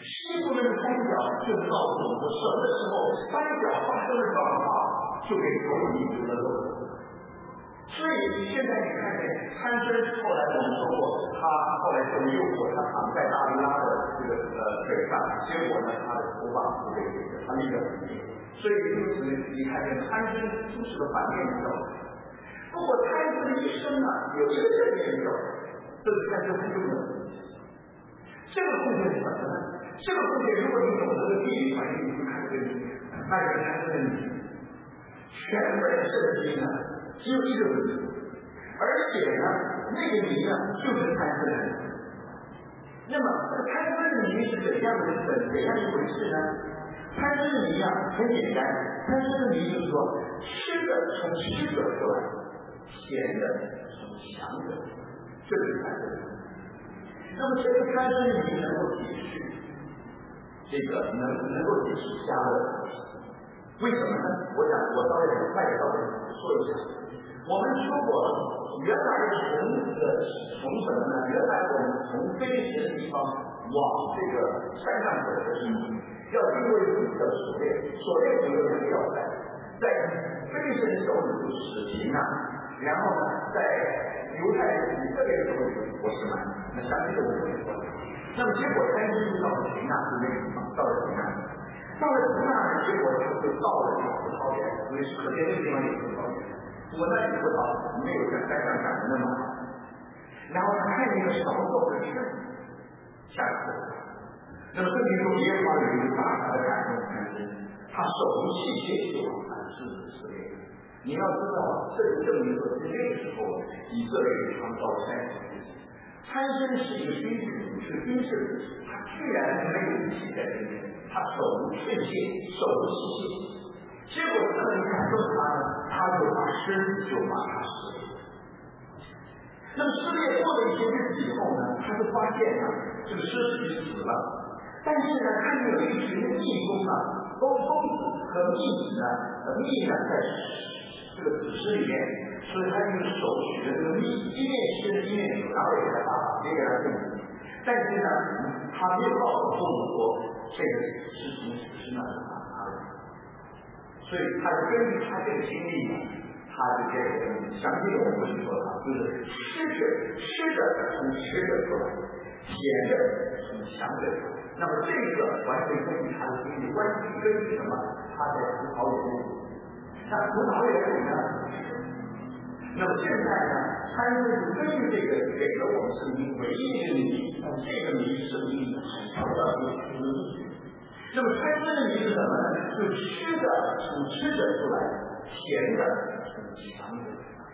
西部那个三角就告诉我们说，什么时候三角发生了状况，就给狗迷住了路。所以现在你看见参孙，后来我们说过，他后来受诱惑，他躺在大利拉的这个腿上，结果呢，他的头发不被他立得很硬。所以因此你看见参孙出是个反面教材。不过参孙的一生呢，有一个正面教材，这是参孙很重要的东西。这个贡献是什么呢？这个贡献如果你懂得了地理环境，你会看这个那个参孙的名，全本圣经呢只有一个名，而且呢，那个名呢就是参孙的名。那么这个参孙的名是怎样一回事呢？参孙的名啊，很简单，参孙的名就是说，吃的从吃者出来，咸的从强者，这就是参孙的名。那么这个参孙的名能够解释这个能够解释加勒，为什么呢？我想我稍微很快的说一下。我们说过，原来从什么呢？原来我们从非利士的地方往这个山上走的时候，要经过一个锁链有一个要塞，在非利士的手里就使刑啊，然后呢，在犹太以色列的手里我是满，那上面就不会说。那么结果参孙就到了平纳，就那个地方到了平纳，结果他就到了葡萄园，所以可见这个地方有葡萄园。我那里葡萄没有在山上长得那么好，然后他看见一个少做的事，吓死了。那么圣经中耶和华有一个大大的感动参孙，他手无器械就往他的狮子之列。你要知道，这就证明说，在那个时候，以色列常遭山神。参孙是一个军事他居然没有武器在身边，他手无寸械，手无器械。结果这么一感动他呢，他就把狮子就把他撕裂。那么撕裂过了一些日子以后呢，他就发现呢，这个狮子就死了。但是呢，他有一群的蜜蜂啊，公子和蜜子呢，在这个子实里面，所以他用手取的这个蜜，一面吃一面煮，然后也给他爸爸，也给他父母。但是呢，他没有告诉父母说这个事情是哪里发生的。所以他就根据他这个经历呢，他就这个详细的我们不是说他，就是吃的从吃者出来，咸的从强者出来。那么这个完全根据他的经历，完全根据什么？他在葡萄园里，在葡萄园里呢。那么现在呢，参孙就根据这个给了我们圣经唯一的一个谜，这个谜圣经很强调的是谜。那么参孙的谜是什么呢？就是吃的从吃者出来，咸的从强者出来。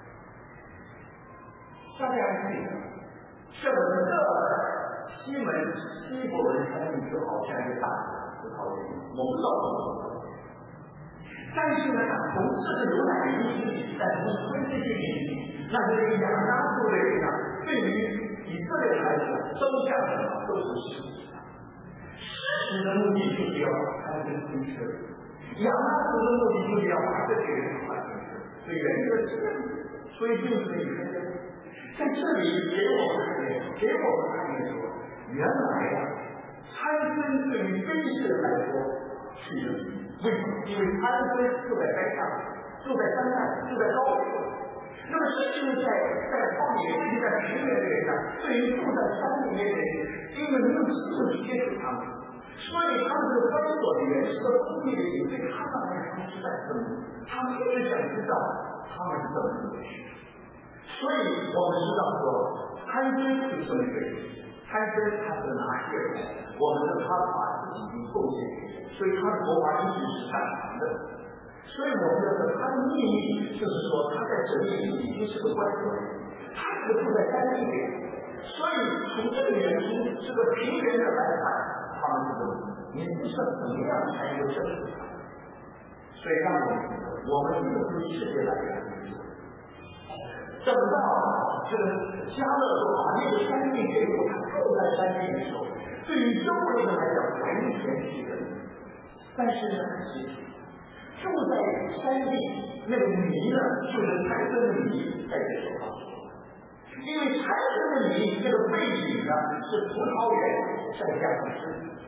大家还记得，整个西伯伦山地就好像一个大葡萄园，蒙到葡萄园。但是呢，从这个牛奶的因素，在从分这些原因，那这个亚当部的人呢，对于以色列来说，都像什么？都是事实的。事实的目的就是要把他们推车，亚当部的目的就是要把这些人把推车，所以人的这个，所以就是你看见，在这里给我们看见说，原来啊，参孙对于非利士来说是一个。为什么？因为参孙住在山上，住在山上，住在高处。那么这就是在旷野，甚至在平原的人上，对于住在山里面的人，因为没有机会去接触他们，所以他们的封锁的原始的封闭的心对他们来说是在愤怒，他们一直想知道他们是怎么回事。所以我们知道说，参孙是什么人？参孙他是哪些人？我们的他把自己已经贡献给神，所以他的国华一直是擅长的。所以我们的他的秘密就是说，他在神里已经是个官员，他是个住在山里面。所以从这个原因，这个平原的来看，他们是你不知道怎么样才能征服他。所以让我们一个对世界来看，等到这个加勒说把那个山地给我，他住在山地的时候，对于周围人来讲完全是个，但是呢，住在山地那个谜呢，就是参孙的谜在这手上说，因为参孙的谜这个背景呢是葡萄园再加上狮子，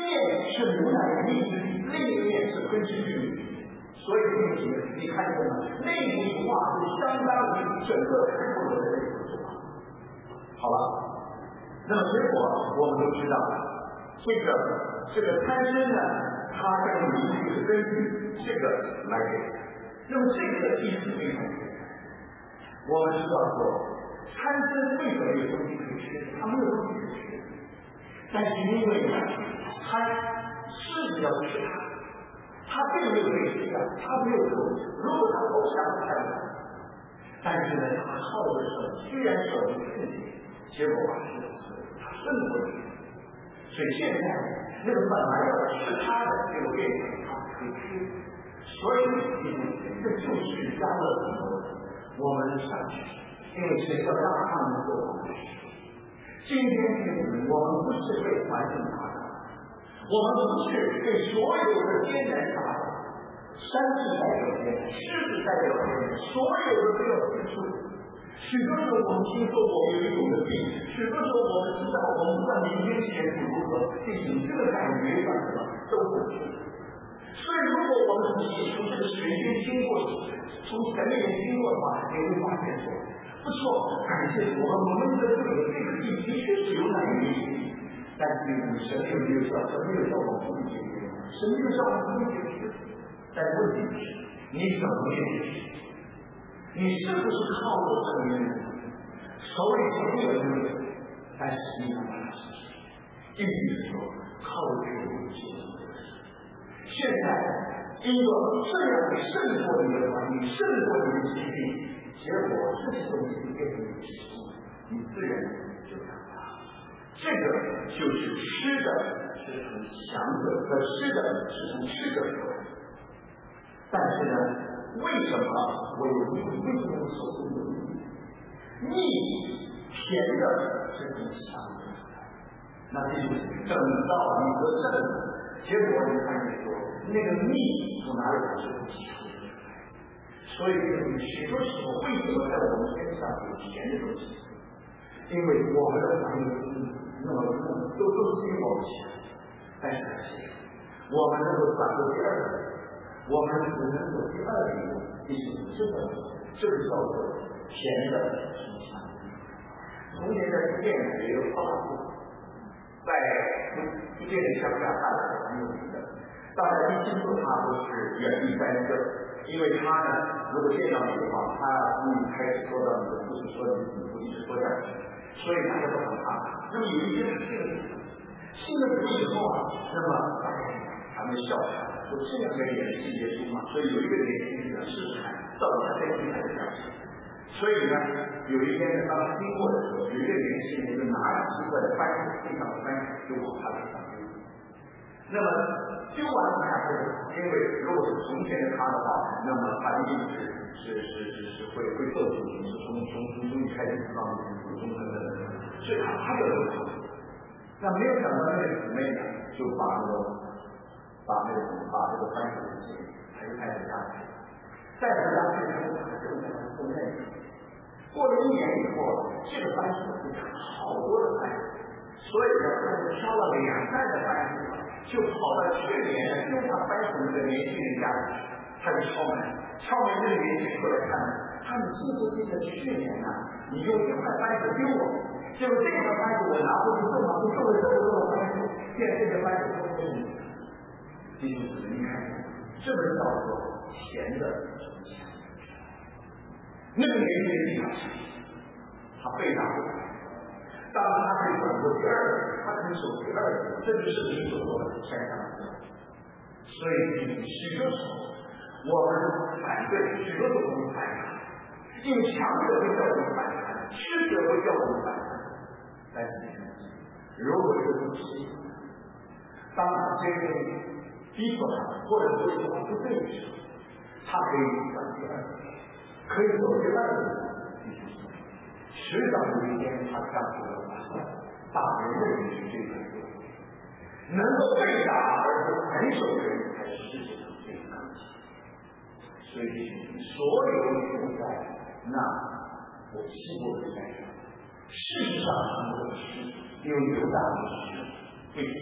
面是牛奶的意志力，另一面是根据律。所以你看见了，那幅画是相当于整个中国的那幅画。好了，那么结果我们都知道，这个参生呢，它这个名字是根据这个来给。那么这个意思非常简单，我们知道说，参生为什么有东西可以吃？它没有东西可以吃，但是因为参是要吃它并没有被吃掉，它没有肉，如果它投降了，但是呢，它靠的是虽然手是刺激，结果它胜过去，所以现在那个本来要吃它的，结果变成它可以吃，所以这就是加勒我们上去，因为谁要让他们做好事。今天我们不是被环境打倒，我们不是被所有的艰难打倒，山是代表天，狮子代表天，所有的都要付出。许多时候我们听说我们有一种的病，许多时候我们知道我们不知道明天前途如何，毕竟这个感觉什么都不是。所以如果我们从这个水边经过，从前面经过的话，你会发现说，不错，感谢我们的这个地的确是有难于，但是神有没有叫我们不解决？神没有叫我们不解决，但问题是你怎么面对？你是不是靠着这个人手里是没有能力，但是你能把它实现？意思是说，靠着这个东西。现在因为这样的胜过你的环境，胜过你的疾病，结果这些东西变成你习惯，你自然就长大。这个就是吃的是从强者和吃的是从吃者出来。但是呢，为什么我有蜜？为什么我手中有蜜？蜜甜的是从强者出来，那就是等到你的胜。结果你看见说，那个蜜从哪里来？是从强者出来。所以许多时候，为什么在我们身上有甜的东西？因为我们的环境那么都是比我们强，但是我们能够转过第二个，我们只能做第二个，也就是这个叫做甜的从强。从前在福建也有泡泡布，在福建的乡下大家很有名的，大家一听说他都是远离干涉，因为他呢，如果见到你的话，他开始说到你的故事，说你不一直说下去，所以大家都很怕。那么有一天他信了主以后啊，那么大家他们笑他，说这样的人是耶稣嘛，所以有一个年轻人试试看，到底他在听他的表情。所以呢，有一天当他经过的时候，有一个年轻人就拿着奇怪的番薯，地上的番薯就往他脸上丢。那么丢完了还是因为如果是从前的他的话，那么他一定是会受处刑，是从你开始到中等的，所以他有这个。那没有想到那个姊妹呢，就把这个番薯的钱还是带回家去，带回家去之后，他就在他后面。过了1年以后，这个番薯就长好多的番薯，所以呢，他就挑了2袋的番薯，就跑到去年丢他番薯那个年轻人家里去，他就敲门，这个年轻人过来看，他们记不记得去年呢？你用1块番薯丢我，结果这个番薯我拿回去正好是作为这个番薯，现在这个番薯都是你的，弟兄姊妹，你看，这个叫做甜的从强。那个年轻人他被打过来，当他可以转过第二个，他可以走第二个，这就是你所说的天上的。所以许多时候我们反对，许多时候我们反抗，因为强者会叫我们反抗，吃者会叫我们反抗。但是如果是不吃，当他真正逼迫他，或者说是他不对的时候，他可以转第二个。可以走第二个，迟早有一天他上去了，打人的人是最难的，能够被打而不还手的人才是世界上最高级。所以所有住在那我西国的山上，事实上他们的事有大的事，为什么？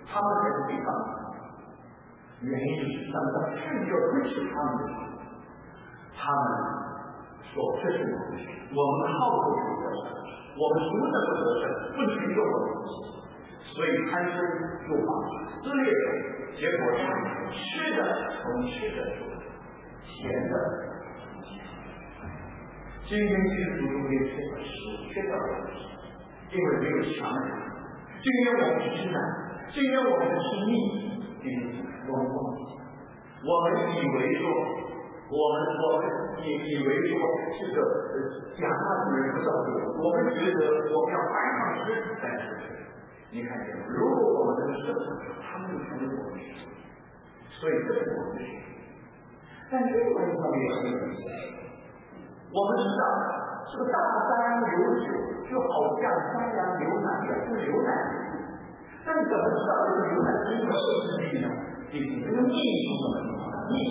他们才是最棒的。原因是咱们在劝教支持他们的时候，他们说这是我们的事，我们靠不住得胜，我们什么都不得胜，不许用我们自己，所以贪生又把撕裂的，结果是吃的从吃的说，甜的从甜。今天基督徒中间缺少食物，缺少粮食，因为没有强人。今天我们吃奶，今天我们吃蜜，我们忘记，我们以为说，我们以为说这个亚纳女人不造就，我们觉得我们要反抗狮子才是。你看见吗？如果我们这个社会，他们就成为我们的事，所以这是我们的事。但另外一方面也很有意思，我们知道这个大山有酒，就好像山羊牛奶也是牛奶。但你怎么知道这个牛奶是一个什么蜜呢？这个蜜是什么地方？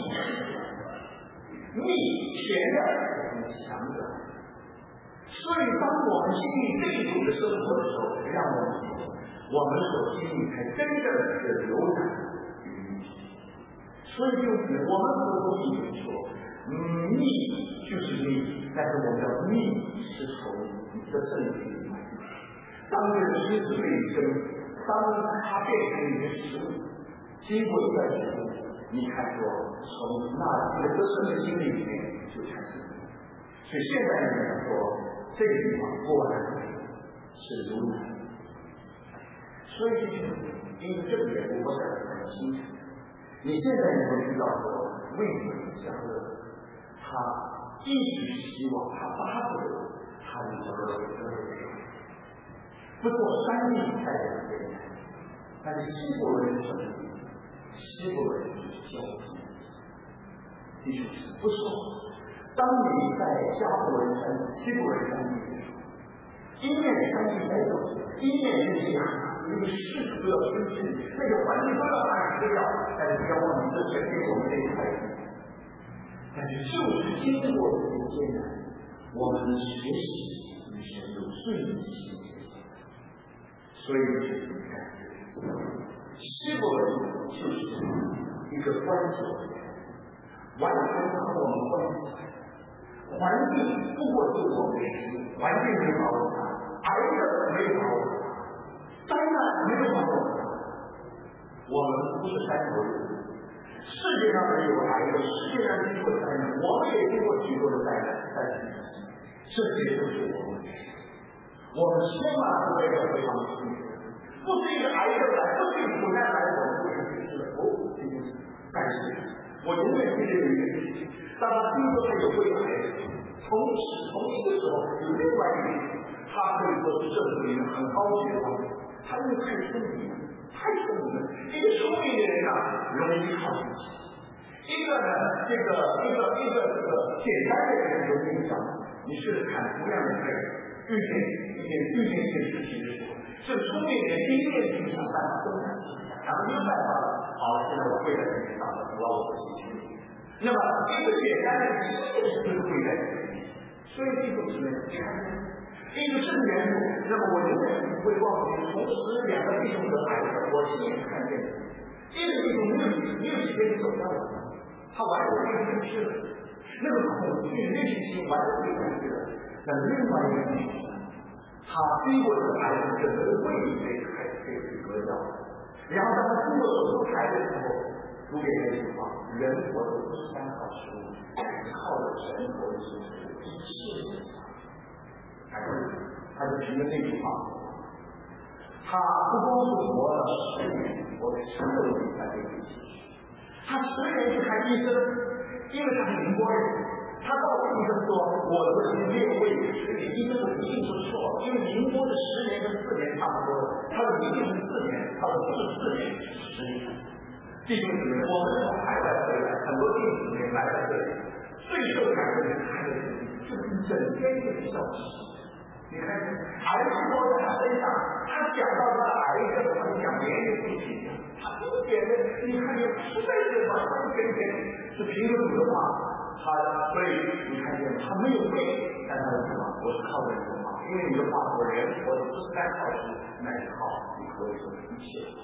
蜜甜的，强的。所以当我们经历这种的生活的时候，让我们所经历才真正的牛奶与蜜。所以就是我们所以为说，蜜就是蜜，但是我们要蜜是从你的身体里来。当这个狮子被生，当它变成一个食物，经过一段时间，你看说从那个得胜的经历里面就产生了。所以现在呢说这个地方果然是牛奶。所以因为这个缘故，我讲得很清楚。你现在能够知道说为什么讲的他一直希望他巴不得他能够不做山地太阳的人，但是西伯伦是什么？西伯伦就是教训。弟兄姊妹，不说，当你在加伯伦山、西伯伦山地的时候，一面山地在走，一面是这样，那个事都要推进，那个环境都要按时要，但是不要忘记这全给我们这一块地。但是就是经过这些艰难，我们学习与神有最起。所以你看，西伯伦就是一个关键，完全和我们关系。环境不过对我们的食物，环境没保护它，癌症没有保护它，灾难没有保护它。我们不是山头人，世界上没有癌症，世界上经过灾难，我们也经过许多的灾难，但是这些都是我们的事。我们千万不要非常清楚，不是一个癌症来，不是一个苦难来，我们不是去世的。但是我永远记得有一件事情，当他听说他有胃癌，从一个时候有另外一个人，他可以说是政府里面很高级的方面，他因为太聪明了，太聪明了。一个聪明的人啊，容易靠自己；一个呢，这个简单的人容易上。你试试看，同样的事遇见一件事情的时候，是聪明人第一件事情想办法都想想想没有办法了。好，现在我跪在这里上了，我要我的心情。那么一个简单的第一件事就是跪在这里，所以这就是一个是缘故。那么我永远不会忘记，同时两个弟兄得癌症，我亲眼看见的。一个弟兄没有几天就走掉了，他完全被丢失了。那个恐惧、内心完全被恐惧了。但另外一个弟兄，他经过这个癌症，整个的胃被割掉了。然后当他经过手术台的时候，读给那句话：人活的不是单靠食物，靠着神活的是一切的。他就凭着那句话，他不光是活了10年，活了10多年才被医治。他10年去看医生，因为他是宁波人，他告诉医生说：“我的6位10年。”医生说：“一定是错，因为宁波的10年跟4年差不多，他说一定是4年，他说不是4年，是10年。”弟兄姊妹，我们从海外回来，很多弟兄姊妹来到这里，最受感动的是看着就是整天就是笑嘻嘻。你看，癌细胞在他身上，他讲到他的癌症，他讲连续不停，他一点的，你看见实在是完完全全是凭着主的话，所以你看见他没有胃，但他的什么？我是靠着你的话，因为你的话，我人活的不是单靠食，乃是靠你和我说的一切话。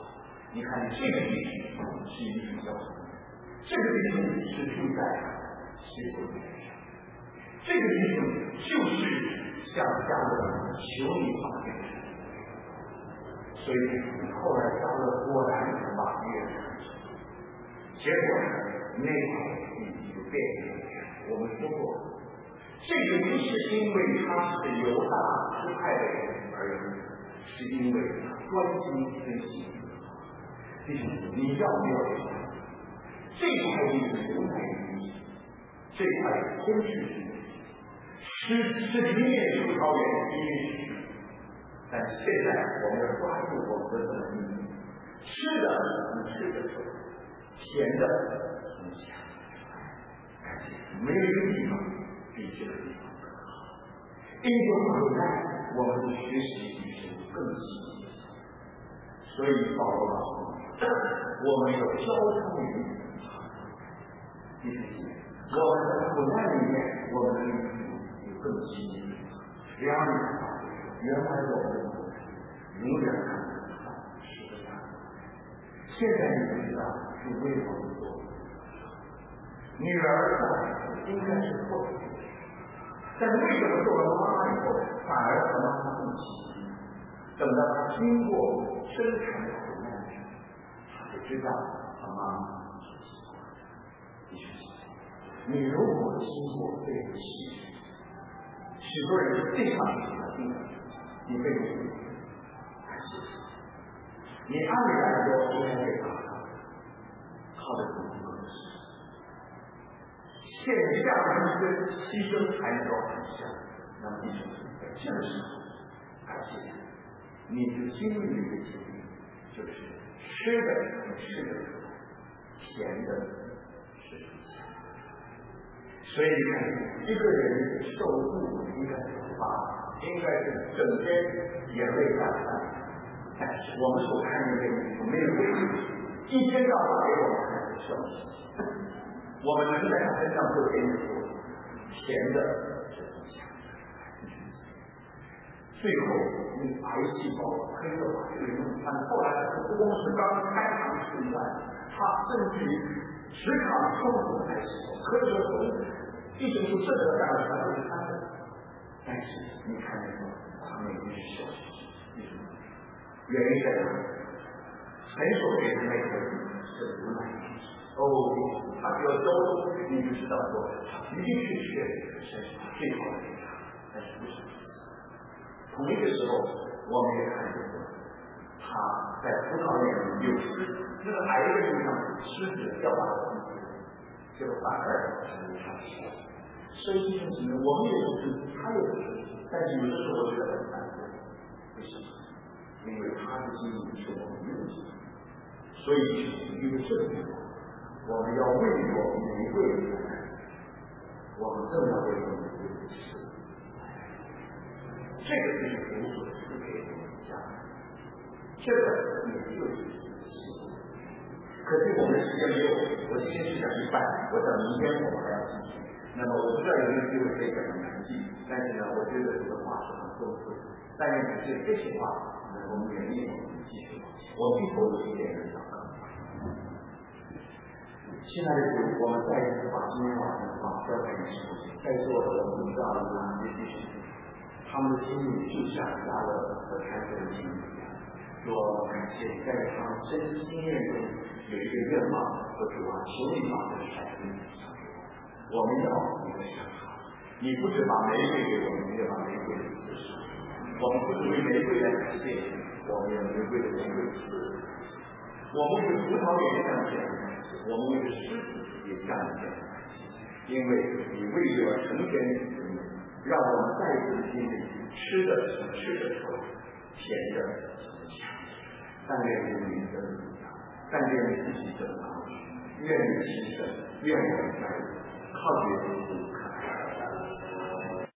你看这个弟兄是一种教授，这个弟兄是住在西伯利亚，这个弟兄就是向加勒求你方便，所以后来加勒果然把约翰，结果那块就变成我们说过，这个不是因为他是犹大支派的人而已，是因为他专心遵行。弟兄，你要不要知道？这块地是犹太人，这块真是是平面葡萄园因，但现在我们要抓住我们的能力，吃的你吃的时候，甜的你想，没有一个地方比这个地方更好。因为古代我们的学习比什么更细腻，所以保罗告诉我们，我们有交通于第四节，我们在苦难里面，我们的灵有更细腻。然后你看到，原来我们的苦难永远看不到是个样子，现在你知道是为我们做的。女儿呢，应该是错的，但是为什么做了妈妈以后，反而和妈妈更亲？等到她经过生产的苦难时，她就知道她妈妈是喜欢的。你如果经过这个牺牲，许多人非常喜欢听你被你感谢，你按理来说应该被他靠的不够的是。线下跟牺牲还能够很像，那么弟兄在这个时候，而且你的经历的经历，就是吃的你吃得出来，甜的吃不下。所以你看，一个人受苦应该是发，应该是整天眼泪泛泛，但是我们所看见的这个没有问题，一天到晚给我们看的消息。我们能在他身上做点什么？甜的是不下。最后，你癌细胞可以把这个人看，后来不光是刚开膛失败，他甚至于时常冲突癌细胞，可以说从一种是正的感觉传到他的。但是你看见吗？他们也是消息，原因在哪里？神所给的那个是无奈。他只要交通，你就知道说，他的确是最好的给他，但是不是如此。同一个时候，我们也看见过，他在葡萄园里有狮，那个癌症上狮子掉到了就反而成为他的事。所以就是我们也是，他也是，但是有的时候我觉得很难过，为什么？因为他的经历是我们没有经历，所以一个证明。我们要为我们玫瑰而来，我们更要为我们玫瑰而吃。这个就是主所赐给我们的家，这个也就是幸福。可是我们的时间没有，我今天只讲一半，我等明天我们还要继续。那么我不知道有没有机会可以讲详细，但是呢，我觉得这个话是很丰富的。但是只是这些话能够勉励我们继续往前。我闭口有一点点祷告。亲爱的主，我们再一次把今天晚上的话交给你手里，在座的我们知道有哪些弟兄，他们的经历就像加勒和开始的经历一样，说感谢在他们真心愿中有一个愿望和主啊，求你把这个闪电赏给我，我们要你的赏赏，你不只把玫瑰给我们，也把玫瑰的刺赏，我们不只为玫瑰来感谢你，我们有玫瑰的玫瑰刺，我们为葡萄园向前。我们为狮子也向你感谢，因为你为了成全你的人，让我们再次经历吃的吃的出来，甜的甜。但愿你的力量，但愿你自己的能力，愿你牺牲，愿我们在靠耶稣。